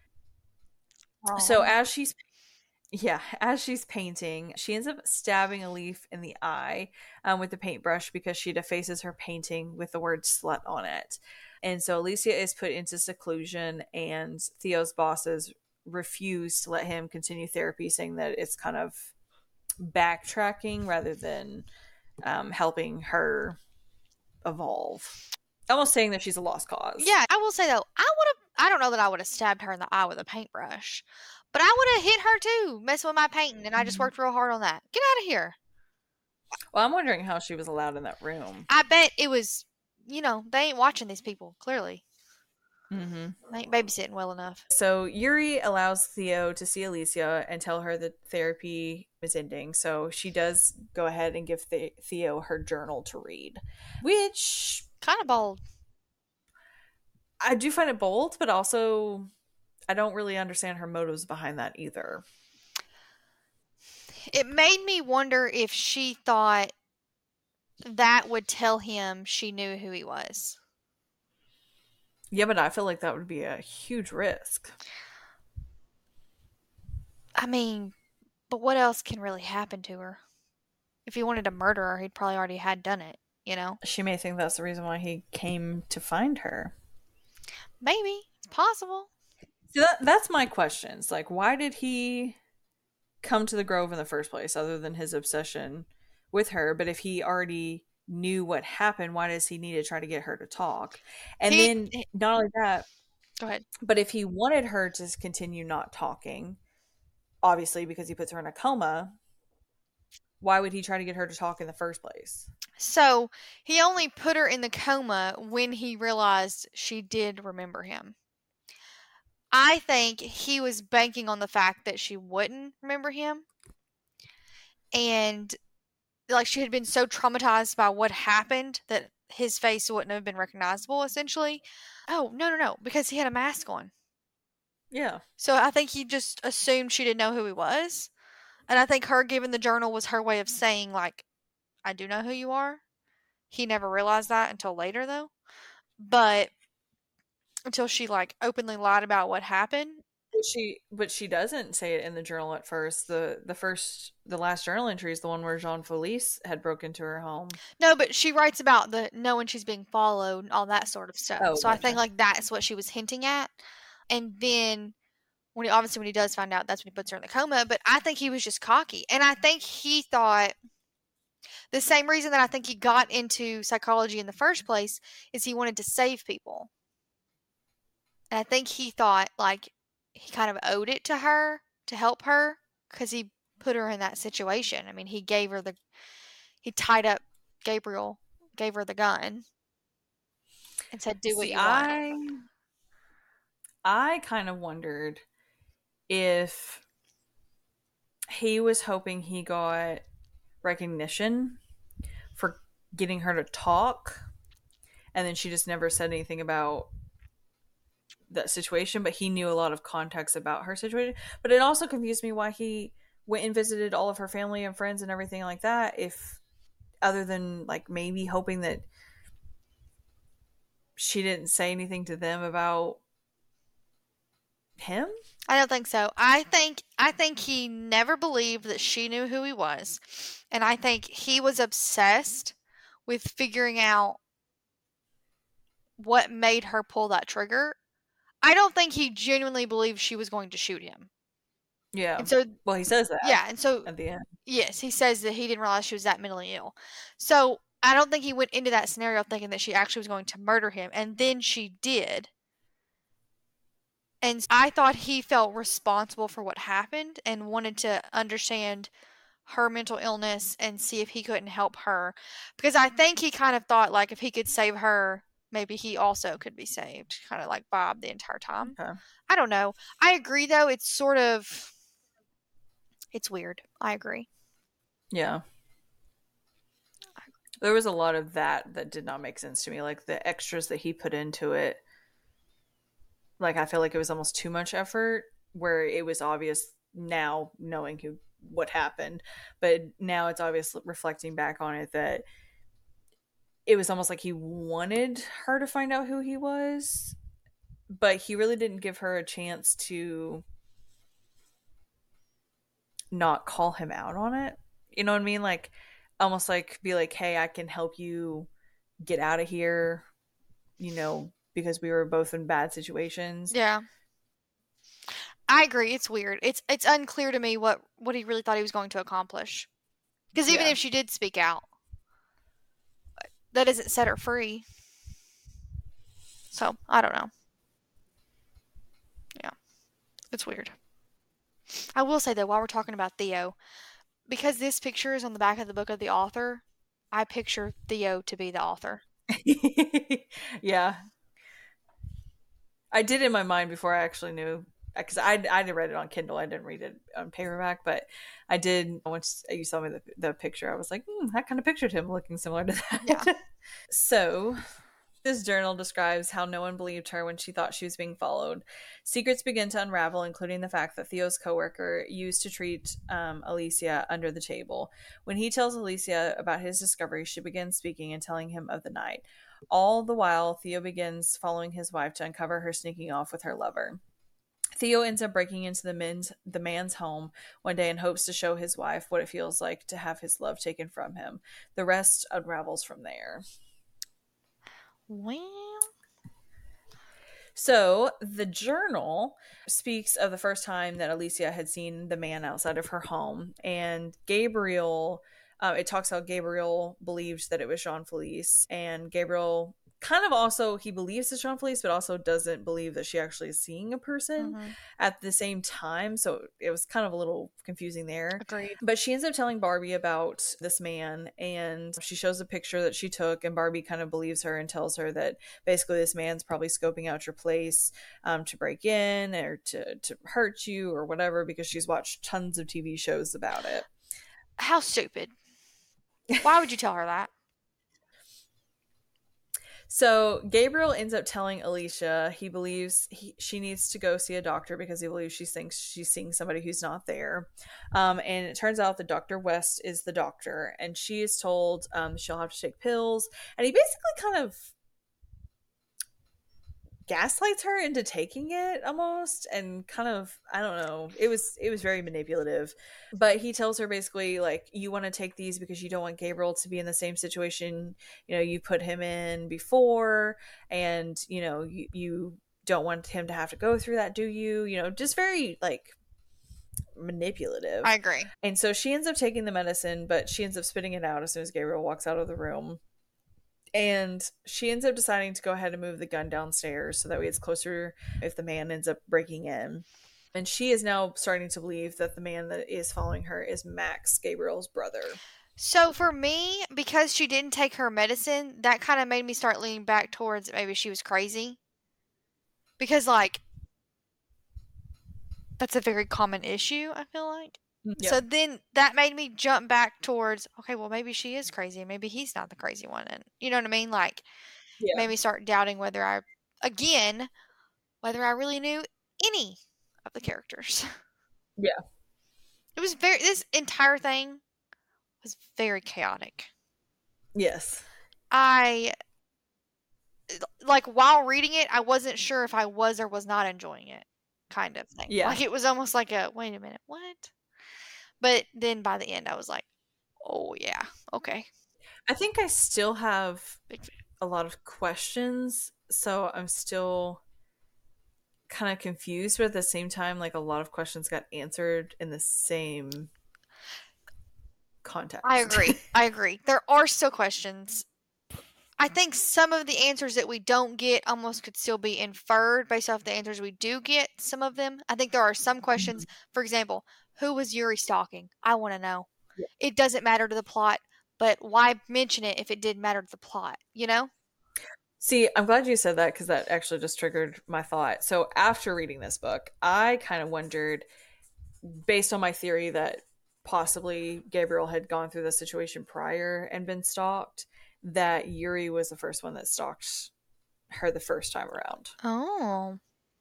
So Wrong. as she's yeah, as she's painting, she ends up stabbing a leaf in the eye um, with the paintbrush because she defaces her painting with the word slut on it. And so Alicia is put into seclusion, and Theo's bosses refuse to let him continue therapy, saying that it's kind of backtracking rather than um, helping her evolve. Almost saying that she's a lost cause. Yeah, I will say though, I would have, I don't know that I would have stabbed her in the eye with a paintbrush, but I would have hit her too, messing with my painting, and I just worked real hard on that. Get out of here. Well, I'm wondering how she was allowed in that room. I bet it was, you know, they ain't watching these people, clearly. Mm-hmm. They ain't babysitting well enough. So Yuri allows Theo to see Alicia and tell her that therapy is ending. So she does go ahead and give the- Theo her journal to read, which kind of bold. I do find it bold, but also I don't really understand her motives behind that either. It made me wonder if she thought that would tell him she knew who he was. Yeah, but I feel like that would be a huge risk. I mean, but what else can really happen to her? If he wanted to murder her, he'd probably already had done it, you know? She may think that's the reason why he came to find her. Maybe. It's possible. See, that, that's my questions. Like, why did he come to the Grove in the first place, other than his obsession with her? But if he already knew what happened, why does he need to try to get her to talk? And He- then, not only that, Go ahead. but if he wanted her to continue not talking, obviously because he puts her in a coma, why would he try to get her to talk in the first place? So, he only put her in the coma when he realized she did remember him. I think he was banking on the fact that she wouldn't remember him. And, like, she had been so traumatized by what happened that his face wouldn't have been recognizable, essentially. Oh, no, no, no, because he had a mask on. Yeah. So, I think he just assumed she didn't know who he was. And I think her giving the journal was her way of saying, like, I do know who you are. He never realized that until later, though. But until she, like, openly lied about what happened. But she, but she doesn't say it in the journal at first. The the first, the last journal entry is the one where Jean Felice had broken into her home. No, but she writes about the knowing she's being followed and all that sort of stuff. Oh, so I gotcha. think, like, that's what she was hinting at. And then, when he obviously when he does find out, that's when he puts her in the coma. But I think he was just cocky. And I think he thought the same reason that I think he got into psychology in the first place is he wanted to save people. And I think he thought, like, he kind of owed it to her to help her because he put her in that situation. I mean, he gave her the, he tied up Gabriel, gave her the gun, and said, do what See, you want. I, I kind of wondered if he was hoping he got recognition for getting her to talk, and then she just never said anything about that situation, but he knew a lot of context about her situation. But it also confused me why he went and visited all of her family and friends and everything like that, if other than like maybe hoping that she didn't say anything to them about him. I don't think so. I think I think he never believed that she knew who he was. And I think he was obsessed with figuring out what made her pull that trigger. I don't think he genuinely believed she was going to shoot him. Yeah. And so, well, he says that. Yeah, and so at the end. Yes, he says that he didn't realize she was that mentally ill. So I don't think he went into that scenario thinking that she actually was going to murder him, and then she did. And I thought he felt responsible for what happened and wanted to understand her mental illness and see if he couldn't help her. Because I think he kind of thought, like, if he could save her, maybe he also could be saved. Kind of like Bob the entire time. Okay. I don't know. I agree, though. It's sort of... It's weird. I agree. Yeah. There was a lot of that that did not make sense to me. Like, the extras that he put into it. Like, I feel like it was almost too much effort, where it was obvious now knowing who what happened. But now it's obvious reflecting back on it that it was almost like he wanted her to find out who he was, but he really didn't give her a chance to not call him out on it. You know what I mean? Like, almost like be like, hey, I can help you get out of here, you know, because we were both in bad situations. Yeah. I agree. It's weird. It's it's unclear to me what, what he really thought he was going to accomplish. Because even Yeah. if she did speak out, that doesn't set her free. So, I don't know. Yeah. It's weird. I will say, though, while we're talking about Theo, because this picture is on the back of the book of the author, I picture Theo to be the author. Yeah. I did in my mind before I actually knew, because I I read it on Kindle. I didn't read it on paperback, but I did. Once you saw me the, the picture, I was like, hmm, I kind of pictured him looking similar to that. Yeah. So, this journal describes how no one believed her when she thought she was being followed. Secrets begin to unravel, including the fact that Theo's coworker used to treat um, Alicia under the table. When he tells Alicia about his discovery, she begins speaking and telling him of the night. All the while, Theo begins following his wife to uncover her sneaking off with her lover. Theo ends up breaking into the men's the man's home one day in hopes to show his wife what it feels like to have his love taken from him. The rest unravels from there. Well, so the journal speaks of the first time that Alicia had seen the man outside of her home, and Gabriel, uh, it talks how Gabriel believed that it was Jean-Felice, and Gabriel kind of also, he believes it's Jean-Felice, but also doesn't believe that she actually is seeing a person mm-hmm. at the same time. So it was kind of a little confusing there. Agreed. But she ends up telling Barbie about this man, and she shows a picture that she took, and Barbie kind of believes her and tells her that basically this man's probably scoping out your place um, to break in or to, to hurt you or whatever, because she's watched tons of T V shows about it. How stupid. Why would you tell her that? So Gabriel ends up telling Alicia he believes he, she needs to go see a doctor because he believes she thinks she's seeing somebody who's not there. Um, and it turns out that Doctor West is the doctor, and she is told um, she'll have to take pills. And he basically kind of gaslights her into taking it almost, and kind of, I don't know, it was it was very manipulative. But he tells her basically, like, you want to take these because you don't want Gabriel to be in the same situation, you know, you put him in before, and you know, you, you don't want him to have to go through that, do you? You know, just very like manipulative. I agree. And so she ends up taking the medicine, but she ends up spitting it out as soon as Gabriel walks out of the room. And she ends up deciding to go ahead and move the gun downstairs so that way it's closer if the man ends up breaking in. And she is now starting to believe that the man that is following her is Max, Gabriel's brother. So for me, because she didn't take her medicine, that kind of made me start leaning back towards maybe she was crazy. Because, like, that's a very common issue, I feel like. Yep. So then that made me jump back towards, okay, well, maybe she is crazy. Maybe he's not the crazy one. And you know what I mean? Like, yeah. Made me start doubting whether I, again, whether I really knew any of the characters. Yeah. It was very, this entire thing was very chaotic. Yes. I, like, while reading it, I wasn't sure if I was or was not enjoying it, kind of thing. Yeah. Like, it was almost like a, wait a minute, what? But then by the end, I was like, oh, yeah, okay. I think I still have a lot of questions, so I'm still kind of confused, but at the same time, like, a lot of questions got answered in the same context. I agree. I agree. There are still questions. I think some of the answers that we don't get almost could still be inferred based off the answers we do get, some of them. I think there are some questions, mm-hmm. for example, who was Yuri stalking? I want to know. Yeah. It doesn't matter to the plot, but why mention it if it did matter to the plot, you know? See, I'm glad you said that because that actually just triggered my thought. So after reading this book, I kind of wondered, based on my theory that possibly Gabriel had gone through the situation prior and been stalked, that Yuri was the first one that stalked her the first time around. Oh.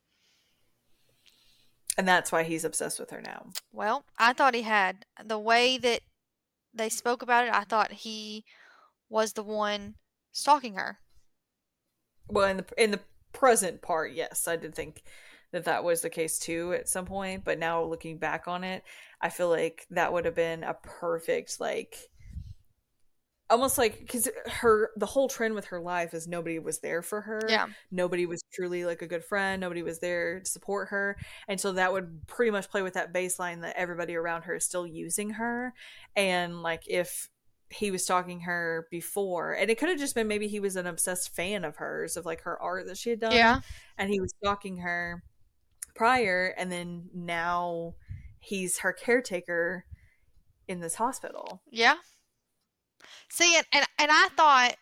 And that's why he's obsessed with her now. Well, I thought he had. The way that they spoke about it, I thought he was the one stalking her. Well, in the in the present part, yes, I did think that that was the case too at some point. But now looking back on it, I feel like that would have been a perfect, like, almost like, because her the whole trend with her life is nobody was there for her. Yeah. Nobody was truly like a good friend. Nobody was there to support her, and so that would pretty much play with that baseline that everybody around her is still using her. And like if he was stalking her before, and it could have just been maybe he was an obsessed fan of hers, of like her art that she had done, Yeah. and he was stalking her prior, and then now he's her caretaker in this hospital. Yeah. See, and, and, and I thought,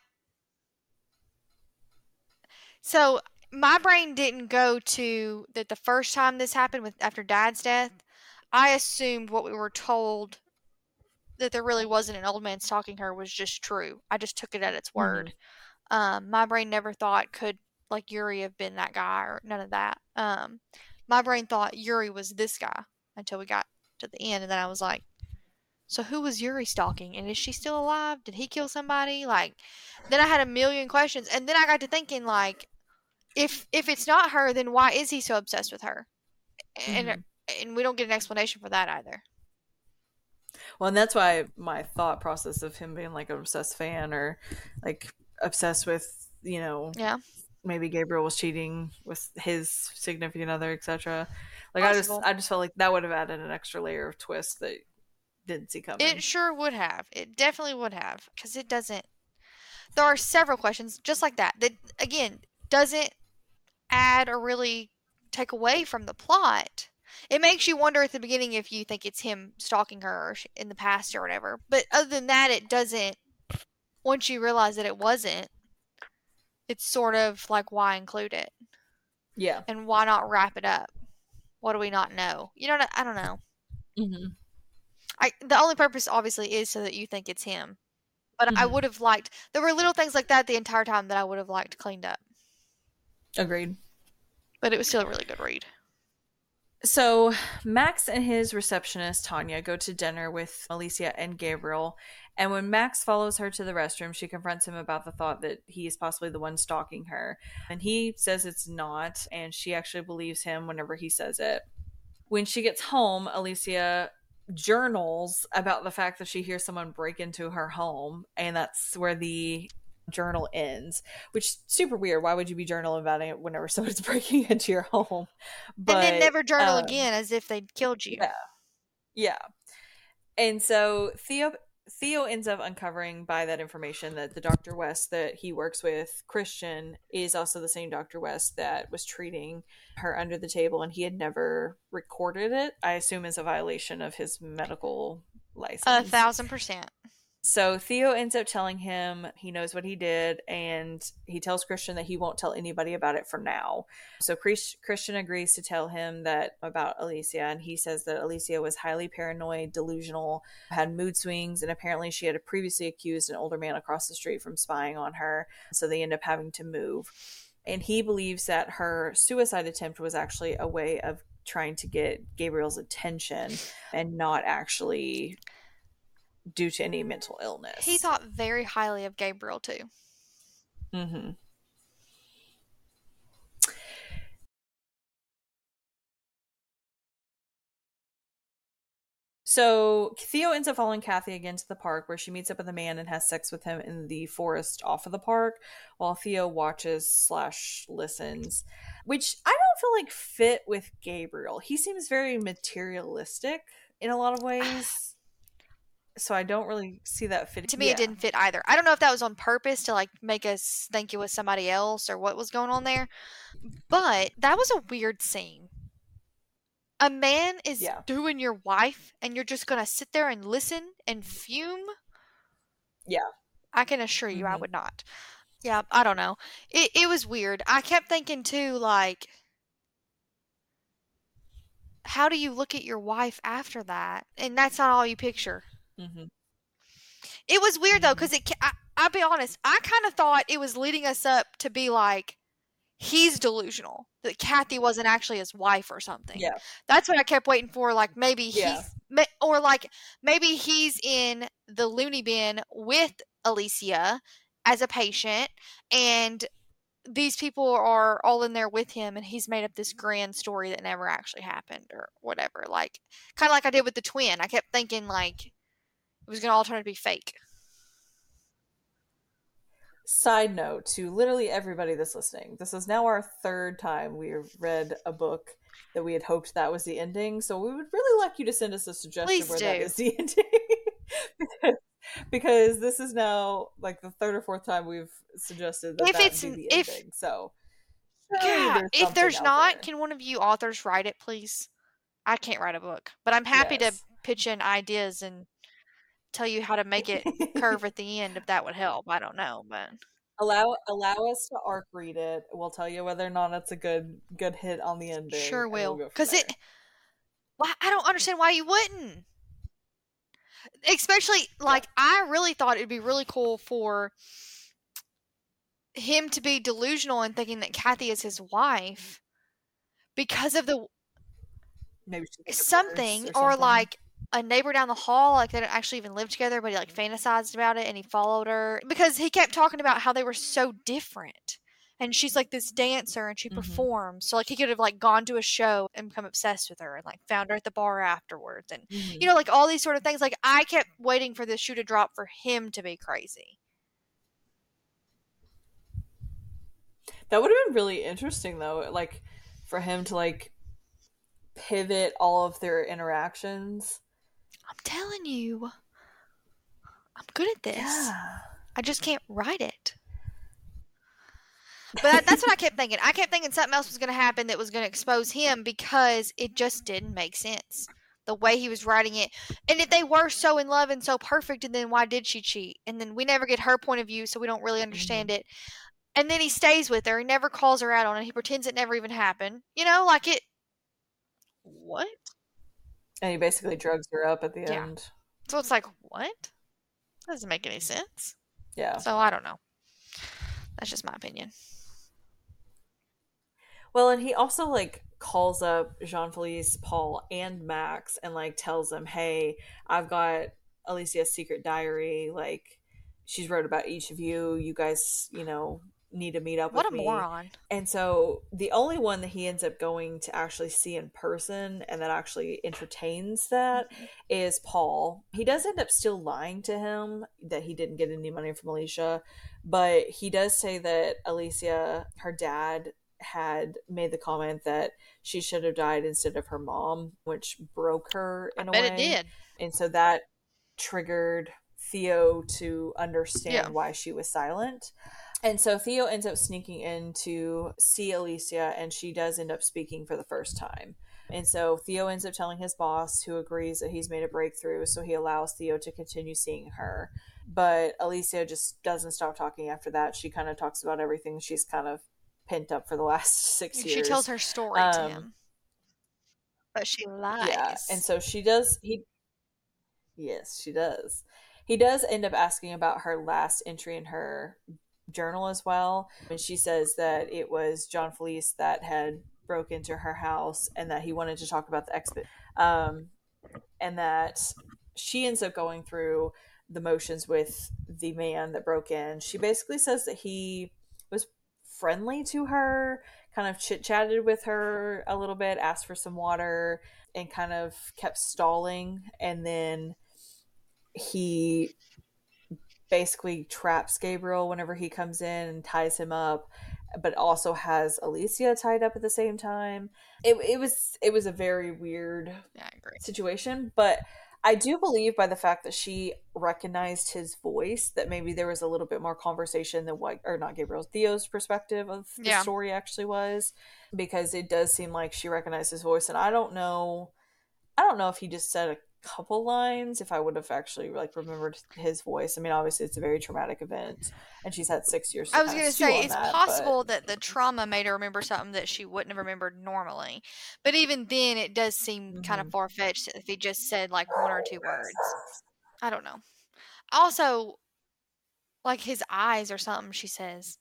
so my brain didn't go to that the first time this happened with after Dad's death, I assumed what we were told, that there really wasn't an old man stalking her, was just true. I just took it at its word. Mm-hmm. Um, my brain never thought could like Yuri have been that guy or none of that. Um, my brain thought Yuri was this guy until we got to the end, and then I was like, so who was Yuri stalking, and is she still alive? Did he kill somebody? Like, then I had a million questions, and then I got to thinking, like, if if it's not her, then why is he so obsessed with her? And mm-hmm. and we don't get an explanation for that either. Well, and that's why my thought process of him being like an obsessed fan, or like obsessed with, you know, yeah, maybe Gabriel was cheating with his significant other, et cetera. Like Possible. I just I just felt like that would have added an extra layer of twist that didn't see coming. It sure would have. It definitely would have, because it doesn't. There are several questions just like that that again doesn't add or really take away from the plot. It makes you wonder at the beginning if you think it's him stalking her or in the past or whatever. But other than that, it doesn't. Once you realize that it wasn't, it's sort of like, why include it? Yeah. And why not wrap it up? What do we not know? You know, I don't know. Mm-hmm. I the only purpose obviously is so that you think it's him. But mm-hmm. I would have liked. There were little things like that the entire time that I would have liked cleaned up. Agreed. But it was still a really good read. So Max and his receptionist, Tanya, go to dinner with Alicia and Gabriel. And when Max follows her to the restroom, she confronts him about the thought that he is possibly the one stalking her. And he says it's not, and she actually believes him whenever he says it. When she gets home, Alicia journals about the fact that she hears someone break into her home, and that's where the journal ends, which is super weird. Why would you be journaling about it whenever someone's breaking into your home? But, and then never journal um, again as if they'd killed you. Yeah. Yeah. And so Theo Theo ends up uncovering by that information that the Doctor West that he works with, Christian, is also the same Doctor West that was treating her under the table, and he had never recorded it. I assume as a violation of his medical license. A thousand percent. So Theo ends up telling him he knows what he did, and he tells Christian that he won't tell anybody about it for now. So Chris, Christian agrees to tell him that about Alicia, and he says that Alicia was highly paranoid, delusional, had mood swings, and apparently she had previously accused an older man across the street from spying on her, so they end up having to move. And he believes that her suicide attempt was actually a way of trying to get Gabriel's attention and not actually due to any mental illness. He thought very highly of Gabriel too. Mm-hmm. So Theo ends up following Kathy again to the park, where she meets up with a man and has sex with him in the forest off of the park, while Theo watches slash listens, which I don't feel like fit with Gabriel. He seems very materialistic in a lot of ways. So I don't really see that fitting. To me, yeah. It didn't fit either. I don't know if that was on purpose to like make us think it was somebody else or what was going on there, but that was a weird scene. A man is yeah. doing your wife, and you're just gonna sit there and listen and fume? Yeah. I can assure you, mm-hmm. I would not. Yeah, I don't know. It it was weird. I kept thinking too, like, how do you look at your wife after that? And that's not all you picture. Mm-hmm. It was weird though, because it. I, I'll be honest. I kind of thought it was leading us up to be like, he's delusional, that Kathy wasn't actually his wife or something. Yeah, that's what I kept waiting for. Like maybe yeah. he, or like maybe he's in the loony bin with Alicia as a patient, and these people are all in there with him, and he's made up this grand story that never actually happened or whatever. Like kind of like I did with the twin. I kept thinking like it was going to all turn out to be fake. Side note to literally everybody that's listening, this is now our third time we've read a book that we had hoped that was the ending. So we would really like you to send us a suggestion Please where do. that is the ending. because, because this is now like the third or fourth time we've suggested that If that it's be the if ending. So yeah, there's if there's not, there. can one of you authors write it, please? I can't write a book, but I'm happy yes. to pitch in ideas and tell you how to make it curve at the end if that would help. I don't know, but allow allow us to arc read it. We'll tell you whether or not it's a good good hit on the ending. Sure will. Because we'll it why I don't understand why you wouldn't. Especially like yeah. I really thought it'd be really cool for him to be delusional and thinking that Kathy is his wife because of the maybe something, or, or something. like a neighbor down the hall, like they didn't actually even live together, but he like fantasized about it and he followed her because he kept talking about how they were so different. And she's like this dancer and she mm-hmm. performs. So like he could have like gone to a show and become obsessed with her and like found her at the bar afterwards. And mm-hmm. you know, like all these sort of things. Like I kept waiting for this shoe to drop for him to be crazy. That would have been really interesting though, like for him to like pivot all of their interactions. I'm telling you, I'm good at this. Yeah. I just can't write it. But that's what I kept thinking. I kept thinking something else was going to happen that was going to expose him because it just didn't make sense. The way he was writing it. And if they were so in love and so perfect, and then why did she cheat? And then we never get her point of view, so we don't really understand mm-hmm. it. And then he stays with her. He never calls her out on it. He pretends it never even happened. You know, like it. What? And he basically drugs her up at the yeah. end. So it's like, what? That doesn't make any sense. Yeah. So I don't know. That's just my opinion. Well, and he also like calls up Jean-Felice, Paul, and Max and like tells them, hey, I've got Alicia's secret diary. Like she's wrote about each of you. You guys, you know, need to meet up what with a me. moron. And so the only one that he ends up going to actually see in person and that actually entertains that mm-hmm. is Paul. He does end up still lying to him that he didn't get any money from Alicia, but he does say that Alicia, her dad, had made the comment that she should have died instead of her mom, which broke her in I a bet way. It did. And so that triggered Theo to understand yeah. why she was silent. And so Theo ends up sneaking in to see Alicia, and she does end up speaking for the first time. And so Theo ends up telling his boss, who agrees that he's made a breakthrough, so he allows Theo to continue seeing her. But Alicia just doesn't stop talking after that. She kind of talks about everything she's kind of pent up for the last six she years. She tells her story um, to him. But she lies. Yeah, and so she does, he, yes, she does. He does end up asking about her last entry in her journal as well. And she says that it was Jean-Felice that had broke into her house and that he wanted to talk about the expedition. Um, and that she ends up going through the motions with the man that broke in. She basically says that he was friendly to her, kind of chit-chatted with her a little bit, asked for some water, and kind of kept stalling. And then he basically traps Gabriel whenever he comes in and ties him up, but also has Alicia tied up at the same time. It, it was it was a very weird yeah, I agree. situation, but I do believe by the fact that she recognized his voice that maybe there was a little bit more conversation than what, or not Gabriel, Theo's perspective of the yeah. story actually was, because it does seem like she recognized his voice. And I don't know, I don't know if he just said a couple lines, if I would have actually like remembered his voice. I mean, obviously it's a very traumatic event and she's had six years to I was going to say it's that, possible but... that the trauma made her remember something that she wouldn't have remembered normally, but even then it does seem mm-hmm. kind of far-fetched if he just said like one or two words. I don't know. Also, like his eyes or something, she says.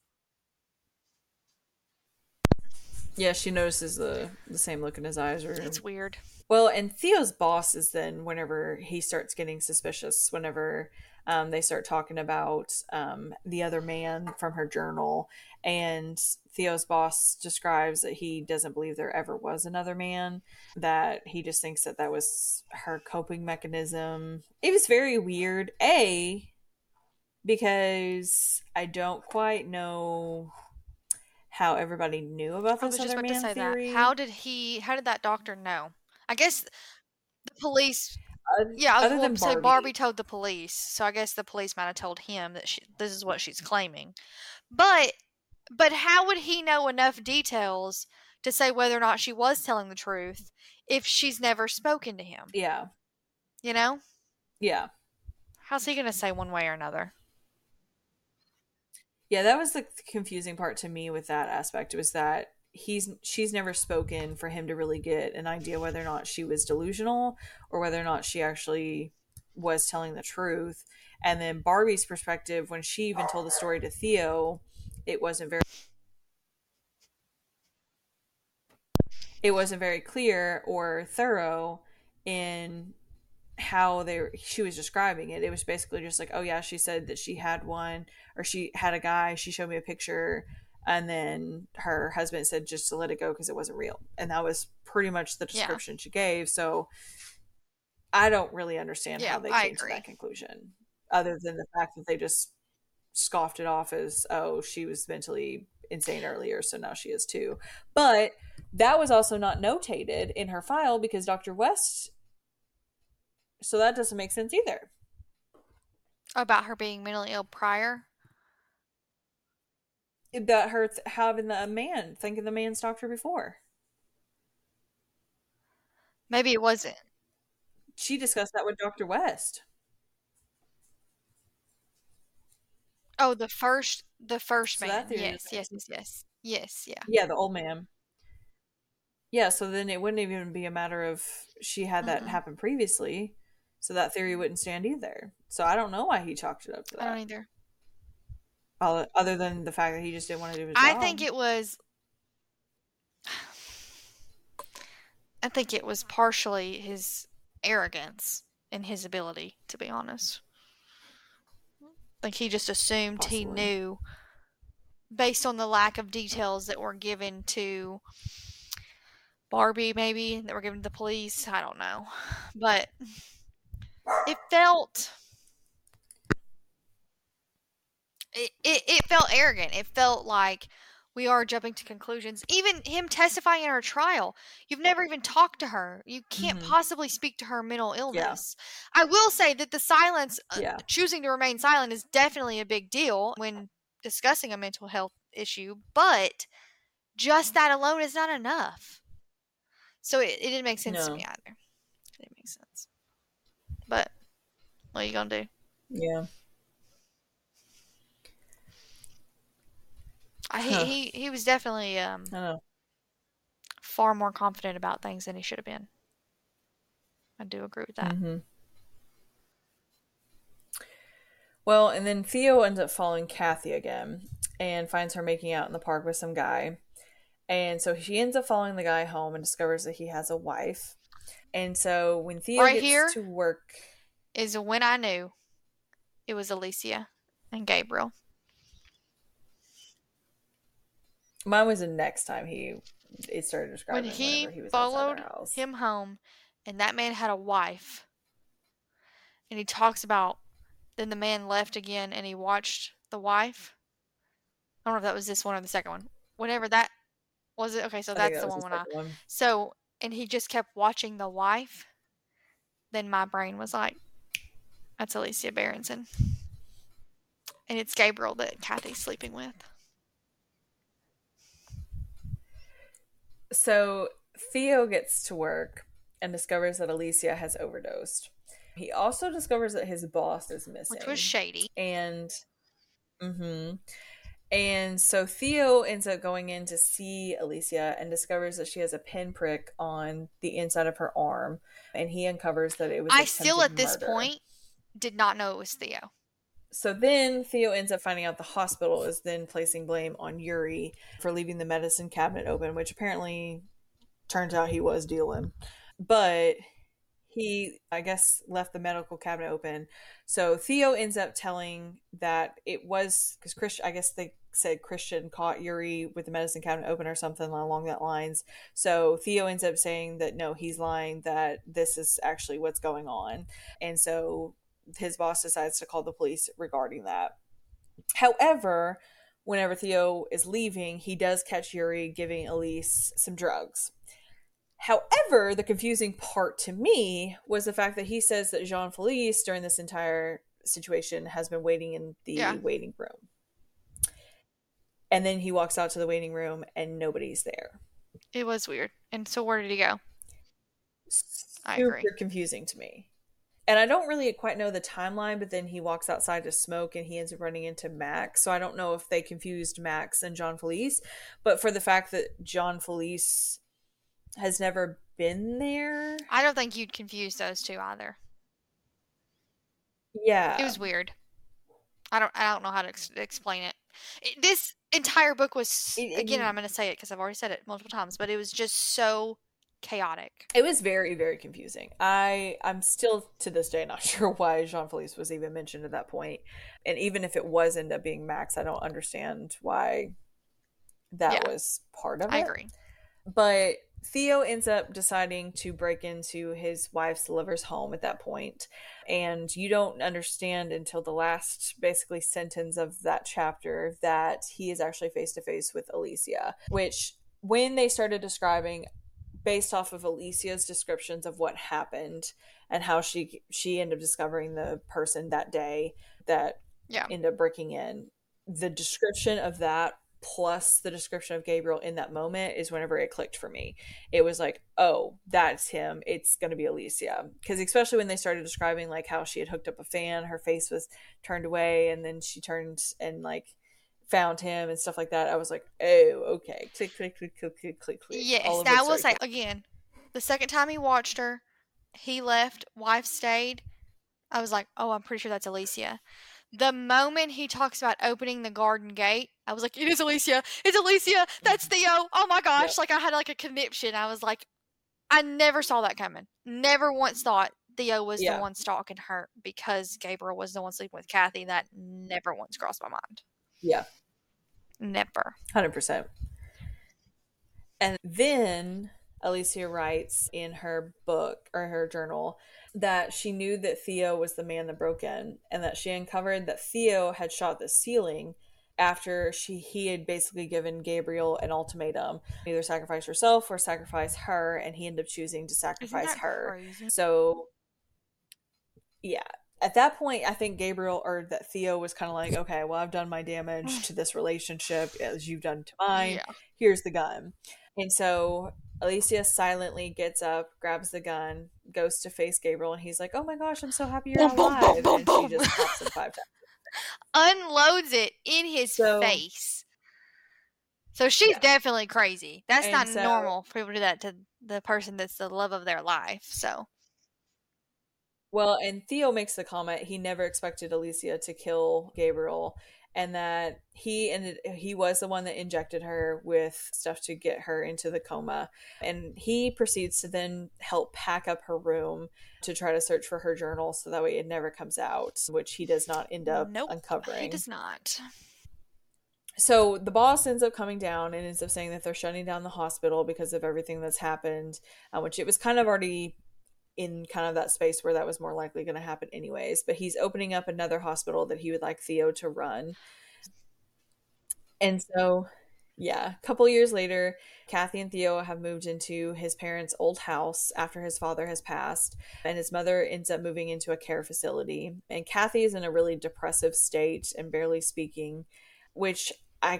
Yeah, she notices the the same look in his eyes. Or... It's weird. Well, and Theo's boss is then whenever he starts getting suspicious, whenever um, they start talking about um, the other man from her journal. And Theo's boss describes that he doesn't believe there ever was another man, that he just thinks that that was her coping mechanism. It was very weird. A, because I don't quite know how everybody knew about I this was just other about to man say that. How theory. did he, how did that doctor know? I guess the police, Oth- yeah, I was Other going than to say Barbie Barbie. told the police. So I guess the police might have told him that she, this is what she's claiming. But, but how would he know enough details to say whether or not she was telling the truth if she's never spoken to him? Yeah. You know? Yeah. How's he going to say one way or another? Yeah, that was the confusing part to me with that aspect. It was that he's she's never spoken for him to really get an idea whether or not she was delusional or whether or not she actually was telling the truth. And then Barbie's perspective, when she even told the story to Theo, it wasn't very it wasn't very clear or thorough in how they she was describing it. It was basically just like, oh yeah, she said that she had one, or she had a guy. She showed me a picture, and then her husband said just to let it go because it wasn't real, and that was pretty much the Yeah. description she gave. So I don't really understand Yeah, how they I came to agree. that conclusion, other than the fact that they just scoffed it off as, oh, she was mentally insane earlier, so now she is too. But that was also not notated in her file because Doctor West, so that doesn't make sense either. About her being mentally ill prior? That her th- having the man thinking the man stalked her before. Maybe it wasn't. She discussed that with Doctor West. Oh, the first the first So that man. theory, Yes, yes, yes, yes. Yes, yeah. yeah, the old man. Yeah, so then it wouldn't even be a matter of she had that Mm-mm. happen previously. So that theory wouldn't stand either. So I don't know why he chalked it up to I don't that. either. Other than the fact that he just didn't want to do his I job. think it was I think it was partially his arrogance and his ability, to be honest. Like he just assumed Possibly. He knew based on the lack of details that were given to Barbie, maybe, that were given to the police. I don't know. But it felt it, it, it felt arrogant. It felt like we are jumping to conclusions. Even him testifying in her trial, you've never even talked to her. You can't mm-hmm. possibly speak to her mental illness. Yeah. I will say that the silence, yeah. uh, choosing to remain silent, is definitely a big deal when discussing a mental health issue, but just that alone is not enough. So it, it didn't make sense no. to me either. It didn't make sense. But what are you going to do? Yeah. Huh. He, he he was definitely um, far more confident about things than he should have been. I do agree with that. Mm-hmm. Well, and then Theo ends up following Kathy again and finds her making out in the park with some guy. And so she ends up following the guy home and discovers that he has a wife. And so when Theo right gets here to work... is when I knew it was Alicia and Gabriel. Mine was the next time he it started describing when he, he was followed him home, and that man had a wife, and he talks about then the man left again, and he watched the wife. I don't know if that was this one or the second one. Whenever that was it, okay, so that's the one when I. One. So and he just kept watching the wife. Then my brain was like, "That's Alicia Berenson," and it's Gabriel that Kathy's sleeping with. So Theo gets to work and discovers that Alicia has overdosed. He also discovers that his boss is missing. Which was shady. And mm-hmm. And so Theo ends up going in to see Alicia and discovers that she has a pinprick on the inside of her arm. And he uncovers that it was I still at murder. this point did not know it was Theo. So then Theo ends up finding out the hospital is then placing blame on Yuri for leaving the medicine cabinet open, which apparently turns out he was dealing. But he, I guess, left the medical cabinet open. So Theo ends up telling that it was, because Christian, I guess they said Christian caught Yuri with the medicine cabinet open or something along that lines. So Theo ends up saying that no, he's lying, that this is actually what's going on. And so his boss decides to call the police regarding that. However, whenever Theo is leaving, he does catch Yuri giving Elise some drugs. However, the confusing part to me was the fact that he says that Jean-Felice, during this entire situation, has been waiting in the yeah. waiting room. And then he walks out to the waiting room and nobody's there. It was weird. And so where did he go? Super I agree. Confusing to me. And I don't really quite know the timeline, but then he walks outside to smoke and he ends up running into Max. So I don't know if they confused Max and Jean-Felice. But for the fact that Jean-Felice has never been there, I don't think you'd confuse those two either. Yeah. It was weird. I don't I don't know how to ex- explain it. it. This entire book was, it, again, it, I'm going to say it because I've already said it multiple times, but it was just so chaotic. It was very, very confusing. I, I'm still, to this day, not sure why Jean-Felice was even mentioned at that point. And even if it was end up being Max, I don't understand why that yeah. was part of it. I agree. But Theo ends up deciding to break into his wife's lover's home at that point. And you don't understand until the last, basically, sentence of that chapter that he is actually face-to-face with Alicia. Which, when they started describing, based off of Alicia's descriptions of what happened and how she she ended up discovering the person that day that yeah. ended up breaking in, the description of that plus the description of Gabriel in that moment is whenever it clicked for me. It was like, oh, that's him. It's going to be Alicia. Because especially when they started describing like how she had hooked up a fan, her face was turned away, and then she turned and like found him and stuff like that. I was like, oh, okay. Click, click, click, click, click, click, click. Yes, now I will say, again, the second time he watched her, he left, wife stayed. I was like, oh, I'm pretty sure that's Alicia. The moment he talks about opening the garden gate, I was like, it is Alicia. It's Alicia. That's Theo. Oh my gosh. Yep. Like I had like a conniption. I was like, I never saw that coming. Never once thought Theo was yeah. the one stalking her because Gabriel was the one sleeping with Kathy. That never once crossed my mind. Yeah. Never. one hundred percent. And then Alicia writes in her book or her journal that she knew that Theo was the man that broke in, and that she uncovered that Theo had shot the ceiling after she he had basically given Gabriel an ultimatum: either sacrifice yourself or sacrifice her, and he ended up choosing to sacrifice her. Crazy? So yeah, at that point I think Gabriel or that Theo was kind of like, okay, well, I've done my damage to this relationship as you've done to mine. Yeah. Here's the gun. And so Alicia silently gets up, grabs the gun, goes to face Gabriel, and he's like, oh my gosh, I'm so happy you're alive. And she just pops him five times. Unloads it in his so, face. So she's yeah. definitely crazy. That's and not so, normal for people to do that to the person that's the love of their life. So. Well, and Theo makes the comment he never expected Alicia to kill Gabriel, and that he ended he was the one that injected her with stuff to get her into the coma. And he proceeds to then help pack up her room to try to search for her journal so that way it never comes out, which he does not end up nope, uncovering. He does not. So the boss ends up coming down and ends up saying that they're shutting down the hospital because of everything that's happened, uh, which it was kind of already in kind of that space where that was more likely going to happen anyways. But he's opening up another hospital that he would like Theo to run. And so, yeah, a couple years later, Kathy and Theo have moved into his parents' old house after his father has passed, and his mother ends up moving into a care facility. And Kathy is in a really depressive state and barely speaking, which I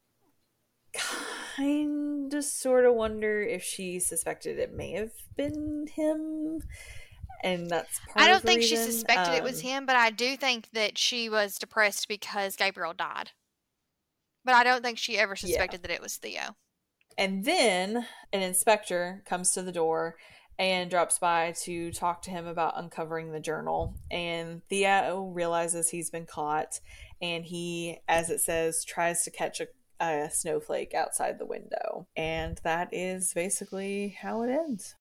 kind of sort of wonder if she suspected it may have been him, and that's part I don't of the think reason. she suspected um, it was him, but I do think that she was depressed because Gabriel died. But I don't think she ever suspected yeah. that it was Theo. And then an inspector comes to the door and drops by to talk to him about uncovering the journal. And Theo realizes he's been caught, and he, as it says, tries to catch a, a snowflake outside the window. And that is basically how it ends.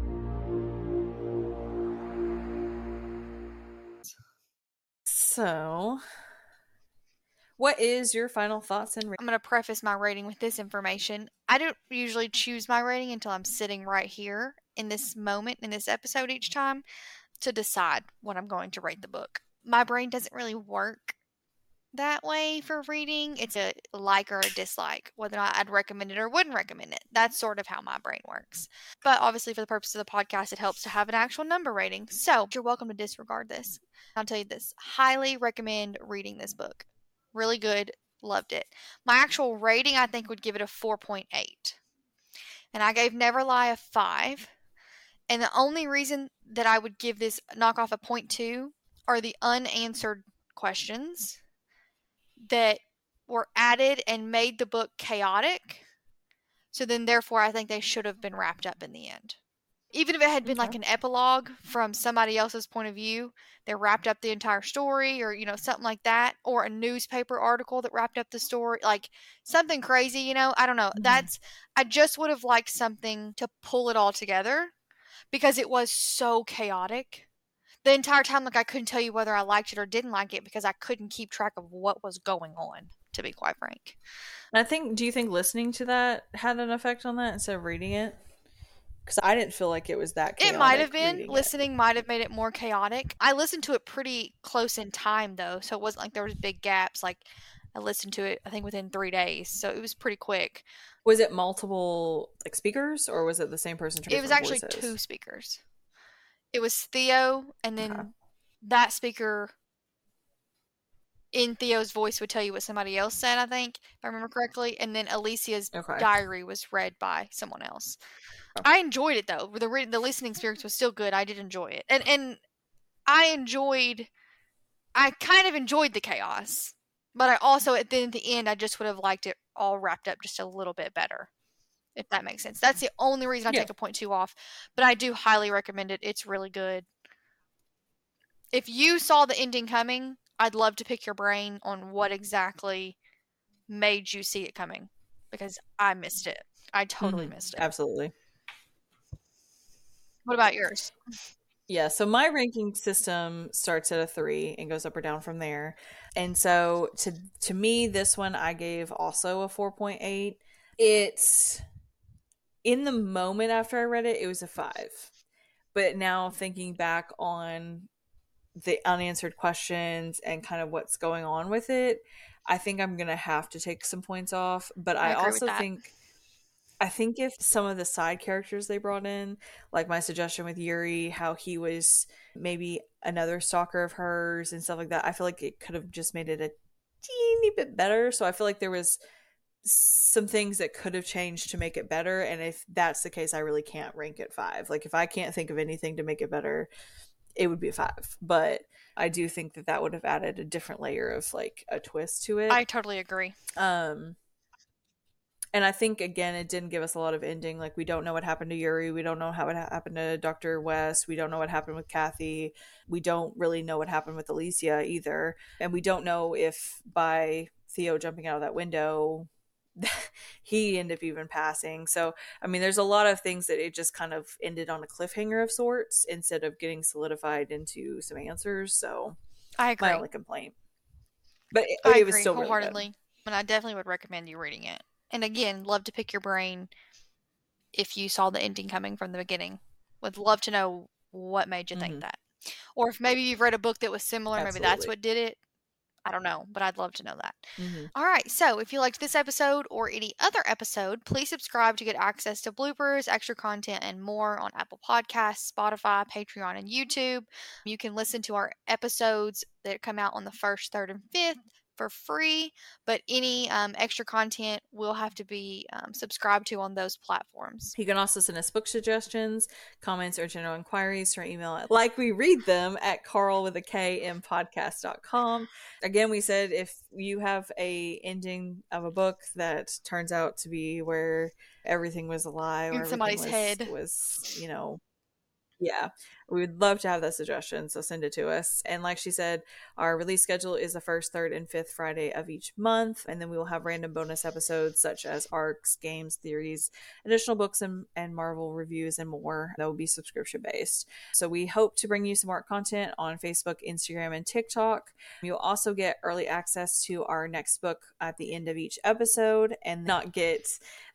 So, what is your final thoughts and ra- I'm going to preface my rating with this information. I don't usually choose my rating until I'm sitting right here in this moment, in this episode each time. to decide what I'm going to rate the book. My brain doesn't really work that way for reading. It's a like or a dislike, whether or not I'd recommend it or wouldn't recommend it. That's sort of how my brain works. But obviously, for the purpose of the podcast, it helps to have an actual number rating. So you're welcome to disregard this. I'll tell you this. Highly recommend reading this book. Really good. Loved it. My actual rating, I think, would give it a four point eight. And I gave Never Lie a five. And the only reason that I would give this knockoff a point two are the unanswered questions that were added and made the book chaotic. So then, therefore, I think they should have been wrapped up in the end. Even if it had been okay. like an epilogue from somebody else's point of view, they wrapped up the entire story, or, you know, something like that, or a newspaper article that wrapped up the story, like something crazy, you know, I don't know. Mm-hmm. That's, I just would have liked something to pull it all together, because it was so chaotic. The entire time, like, I couldn't tell you whether I liked it or didn't like it because I couldn't keep track of what was going on, to be quite frank. I think, do you think listening to that had an effect on that instead of reading it? Because I didn't feel like it was that chaotic. It might have been. Listening it. might have made it more chaotic. I listened to it pretty close in time, though, so it wasn't like there was big gaps. Like, I listened to it, I think, within three days, so it was pretty quick. Was it multiple, like, speakers, or was it the same person? It was actually voices? two speakers. It was Theo, and then okay. that speaker in Theo's voice would tell you what somebody else said, I think, if I remember correctly. And then Alicia's okay. diary was read by someone else. Okay. I enjoyed it, though. The re- the listening experience was still good. I did enjoy it. And, and I enjoyed, I kind of enjoyed the chaos. But I also, at the, at the end, I just would have liked it all wrapped up just a little bit better. If that makes sense. That's the only reason I yeah. take a point two off. But I do highly recommend it. It's really good. If you saw the ending coming, I'd love to pick your brain on what exactly made you see it coming. Because I missed it. I totally mm-hmm. missed it. Absolutely. What about yours? Yeah, so my ranking system starts at a three and goes up or down from there. And so to to me, this one I gave also a four point eight. It's... In the moment after I read it, it was a five. But now thinking back on the unanswered questions and kind of what's going on with it, I think I'm going to have to take some points off. But I, I also think, I think if some of the side characters they brought in, like my suggestion with Yuri, how he was maybe another stalker of hers and stuff like that, I feel like it could have just made it a teeny bit better. So I feel like there was some things that could have changed to make it better, and if that's the case, I really can't rank it five. Like, if I can't think of anything to make it better, it would be a five. But I do think that that would have added a different layer of, like, a twist to it. I totally agree. Um, and I think, again, it didn't give us a lot of ending. Like, we don't know what happened to Yuri. We don't know how it happened to Doctor West. We don't know what happened with Kathy. We don't really know what happened with Alicia either. And we don't know if by Theo jumping out of that window, he ended up even passing. So, I mean, there's a lot of things that it just kind of ended on a cliffhanger of sorts instead of getting solidified into some answers. So, I agree. My only complaint. But it, I it agree was still wholeheartedly. Really good. And I definitely would recommend you reading it. And again, love to pick your brain if you saw the ending coming from the beginning. Would love to know what made you mm-hmm. think that. Or if maybe you've read a book that was similar, Absolutely. Maybe that's what did it. I don't know, but I'd love to know that. Mm-hmm. All right, so if you liked this episode or any other episode, please subscribe to get access to bloopers, extra content, and more on Apple Podcasts, Spotify, Patreon, and YouTube. You can listen to our episodes that come out on the first, third, and fifth for free, but any um, extra content will have to be um, subscribed to on those platforms. You can also send us book suggestions, comments, or general inquiries to our email at like we read them at Carl with a K M podcast dot com. Again, we said if you have a ending of a book that turns out to be where everything was a lie or in somebody's was, head was, you know, yeah, we would love to have that suggestion, so send it to us. And like she said, our release schedule is the first, third, and fifth Friday of each month, and then we will have random bonus episodes such as arcs, games, theories, additional books, and, and Marvel reviews, and more that will be subscription based. So we hope to bring you some art content on Facebook, Instagram, and TikTok. You'll also get early access to our next book at the end of each episode and not get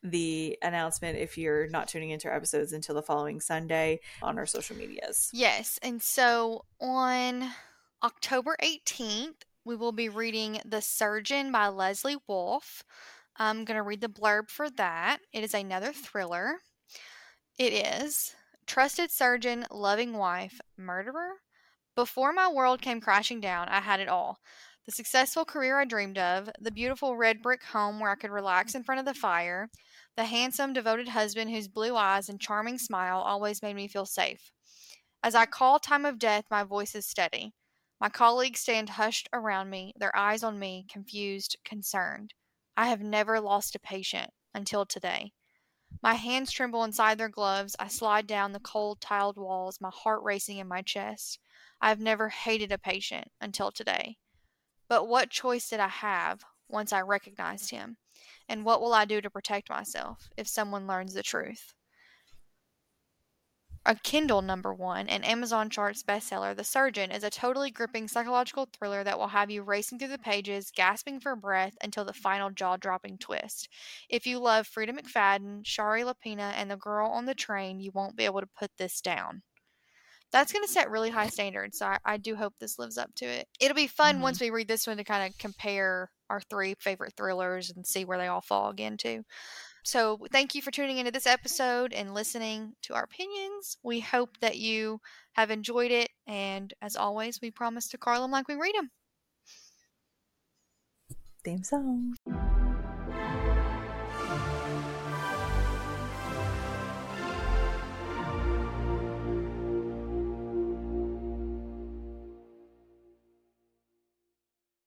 the announcement if you're not tuning into our episodes until the following Sunday on our social medias. Yes. And so on October eighteenth, we will be reading The Surgeon by Leslie Wolfe. I'm going to read the blurb for that. It is another thriller. It is trusted surgeon, loving wife, murderer. Before my world came crashing down, I had it all. The successful career I dreamed of, the beautiful red brick home where I could relax in front of the fire, the handsome, devoted husband whose blue eyes and charming smile always made me feel safe. As I call time of death, my voice is steady. My colleagues stand hushed around me, their eyes on me, confused, concerned. I have never lost a patient until today. My hands tremble inside their gloves. I slide down the cold, tiled walls, my heart racing in my chest. I have never hated a patient until today. But what choice did I have once I recognized him? And what will I do to protect myself if someone learns the truth? A Kindle number one and Amazon charts bestseller, The Surgeon is a totally gripping psychological thriller that will have you racing through the pages, gasping for breath until the final jaw-dropping twist. If you love Frida McFadden, Shari Lapina, and The Girl on the Train, you won't be able to put this down. That's going to set really high standards, so I, I do hope this lives up to it. It'll be fun mm-hmm. once we read this one to kind of compare our three favorite thrillers and see where they all fall again, too. So thank you for tuning into this episode and listening to our opinions. We hope that you have enjoyed it. And as always, we promise to carl them like we read them. Theme song.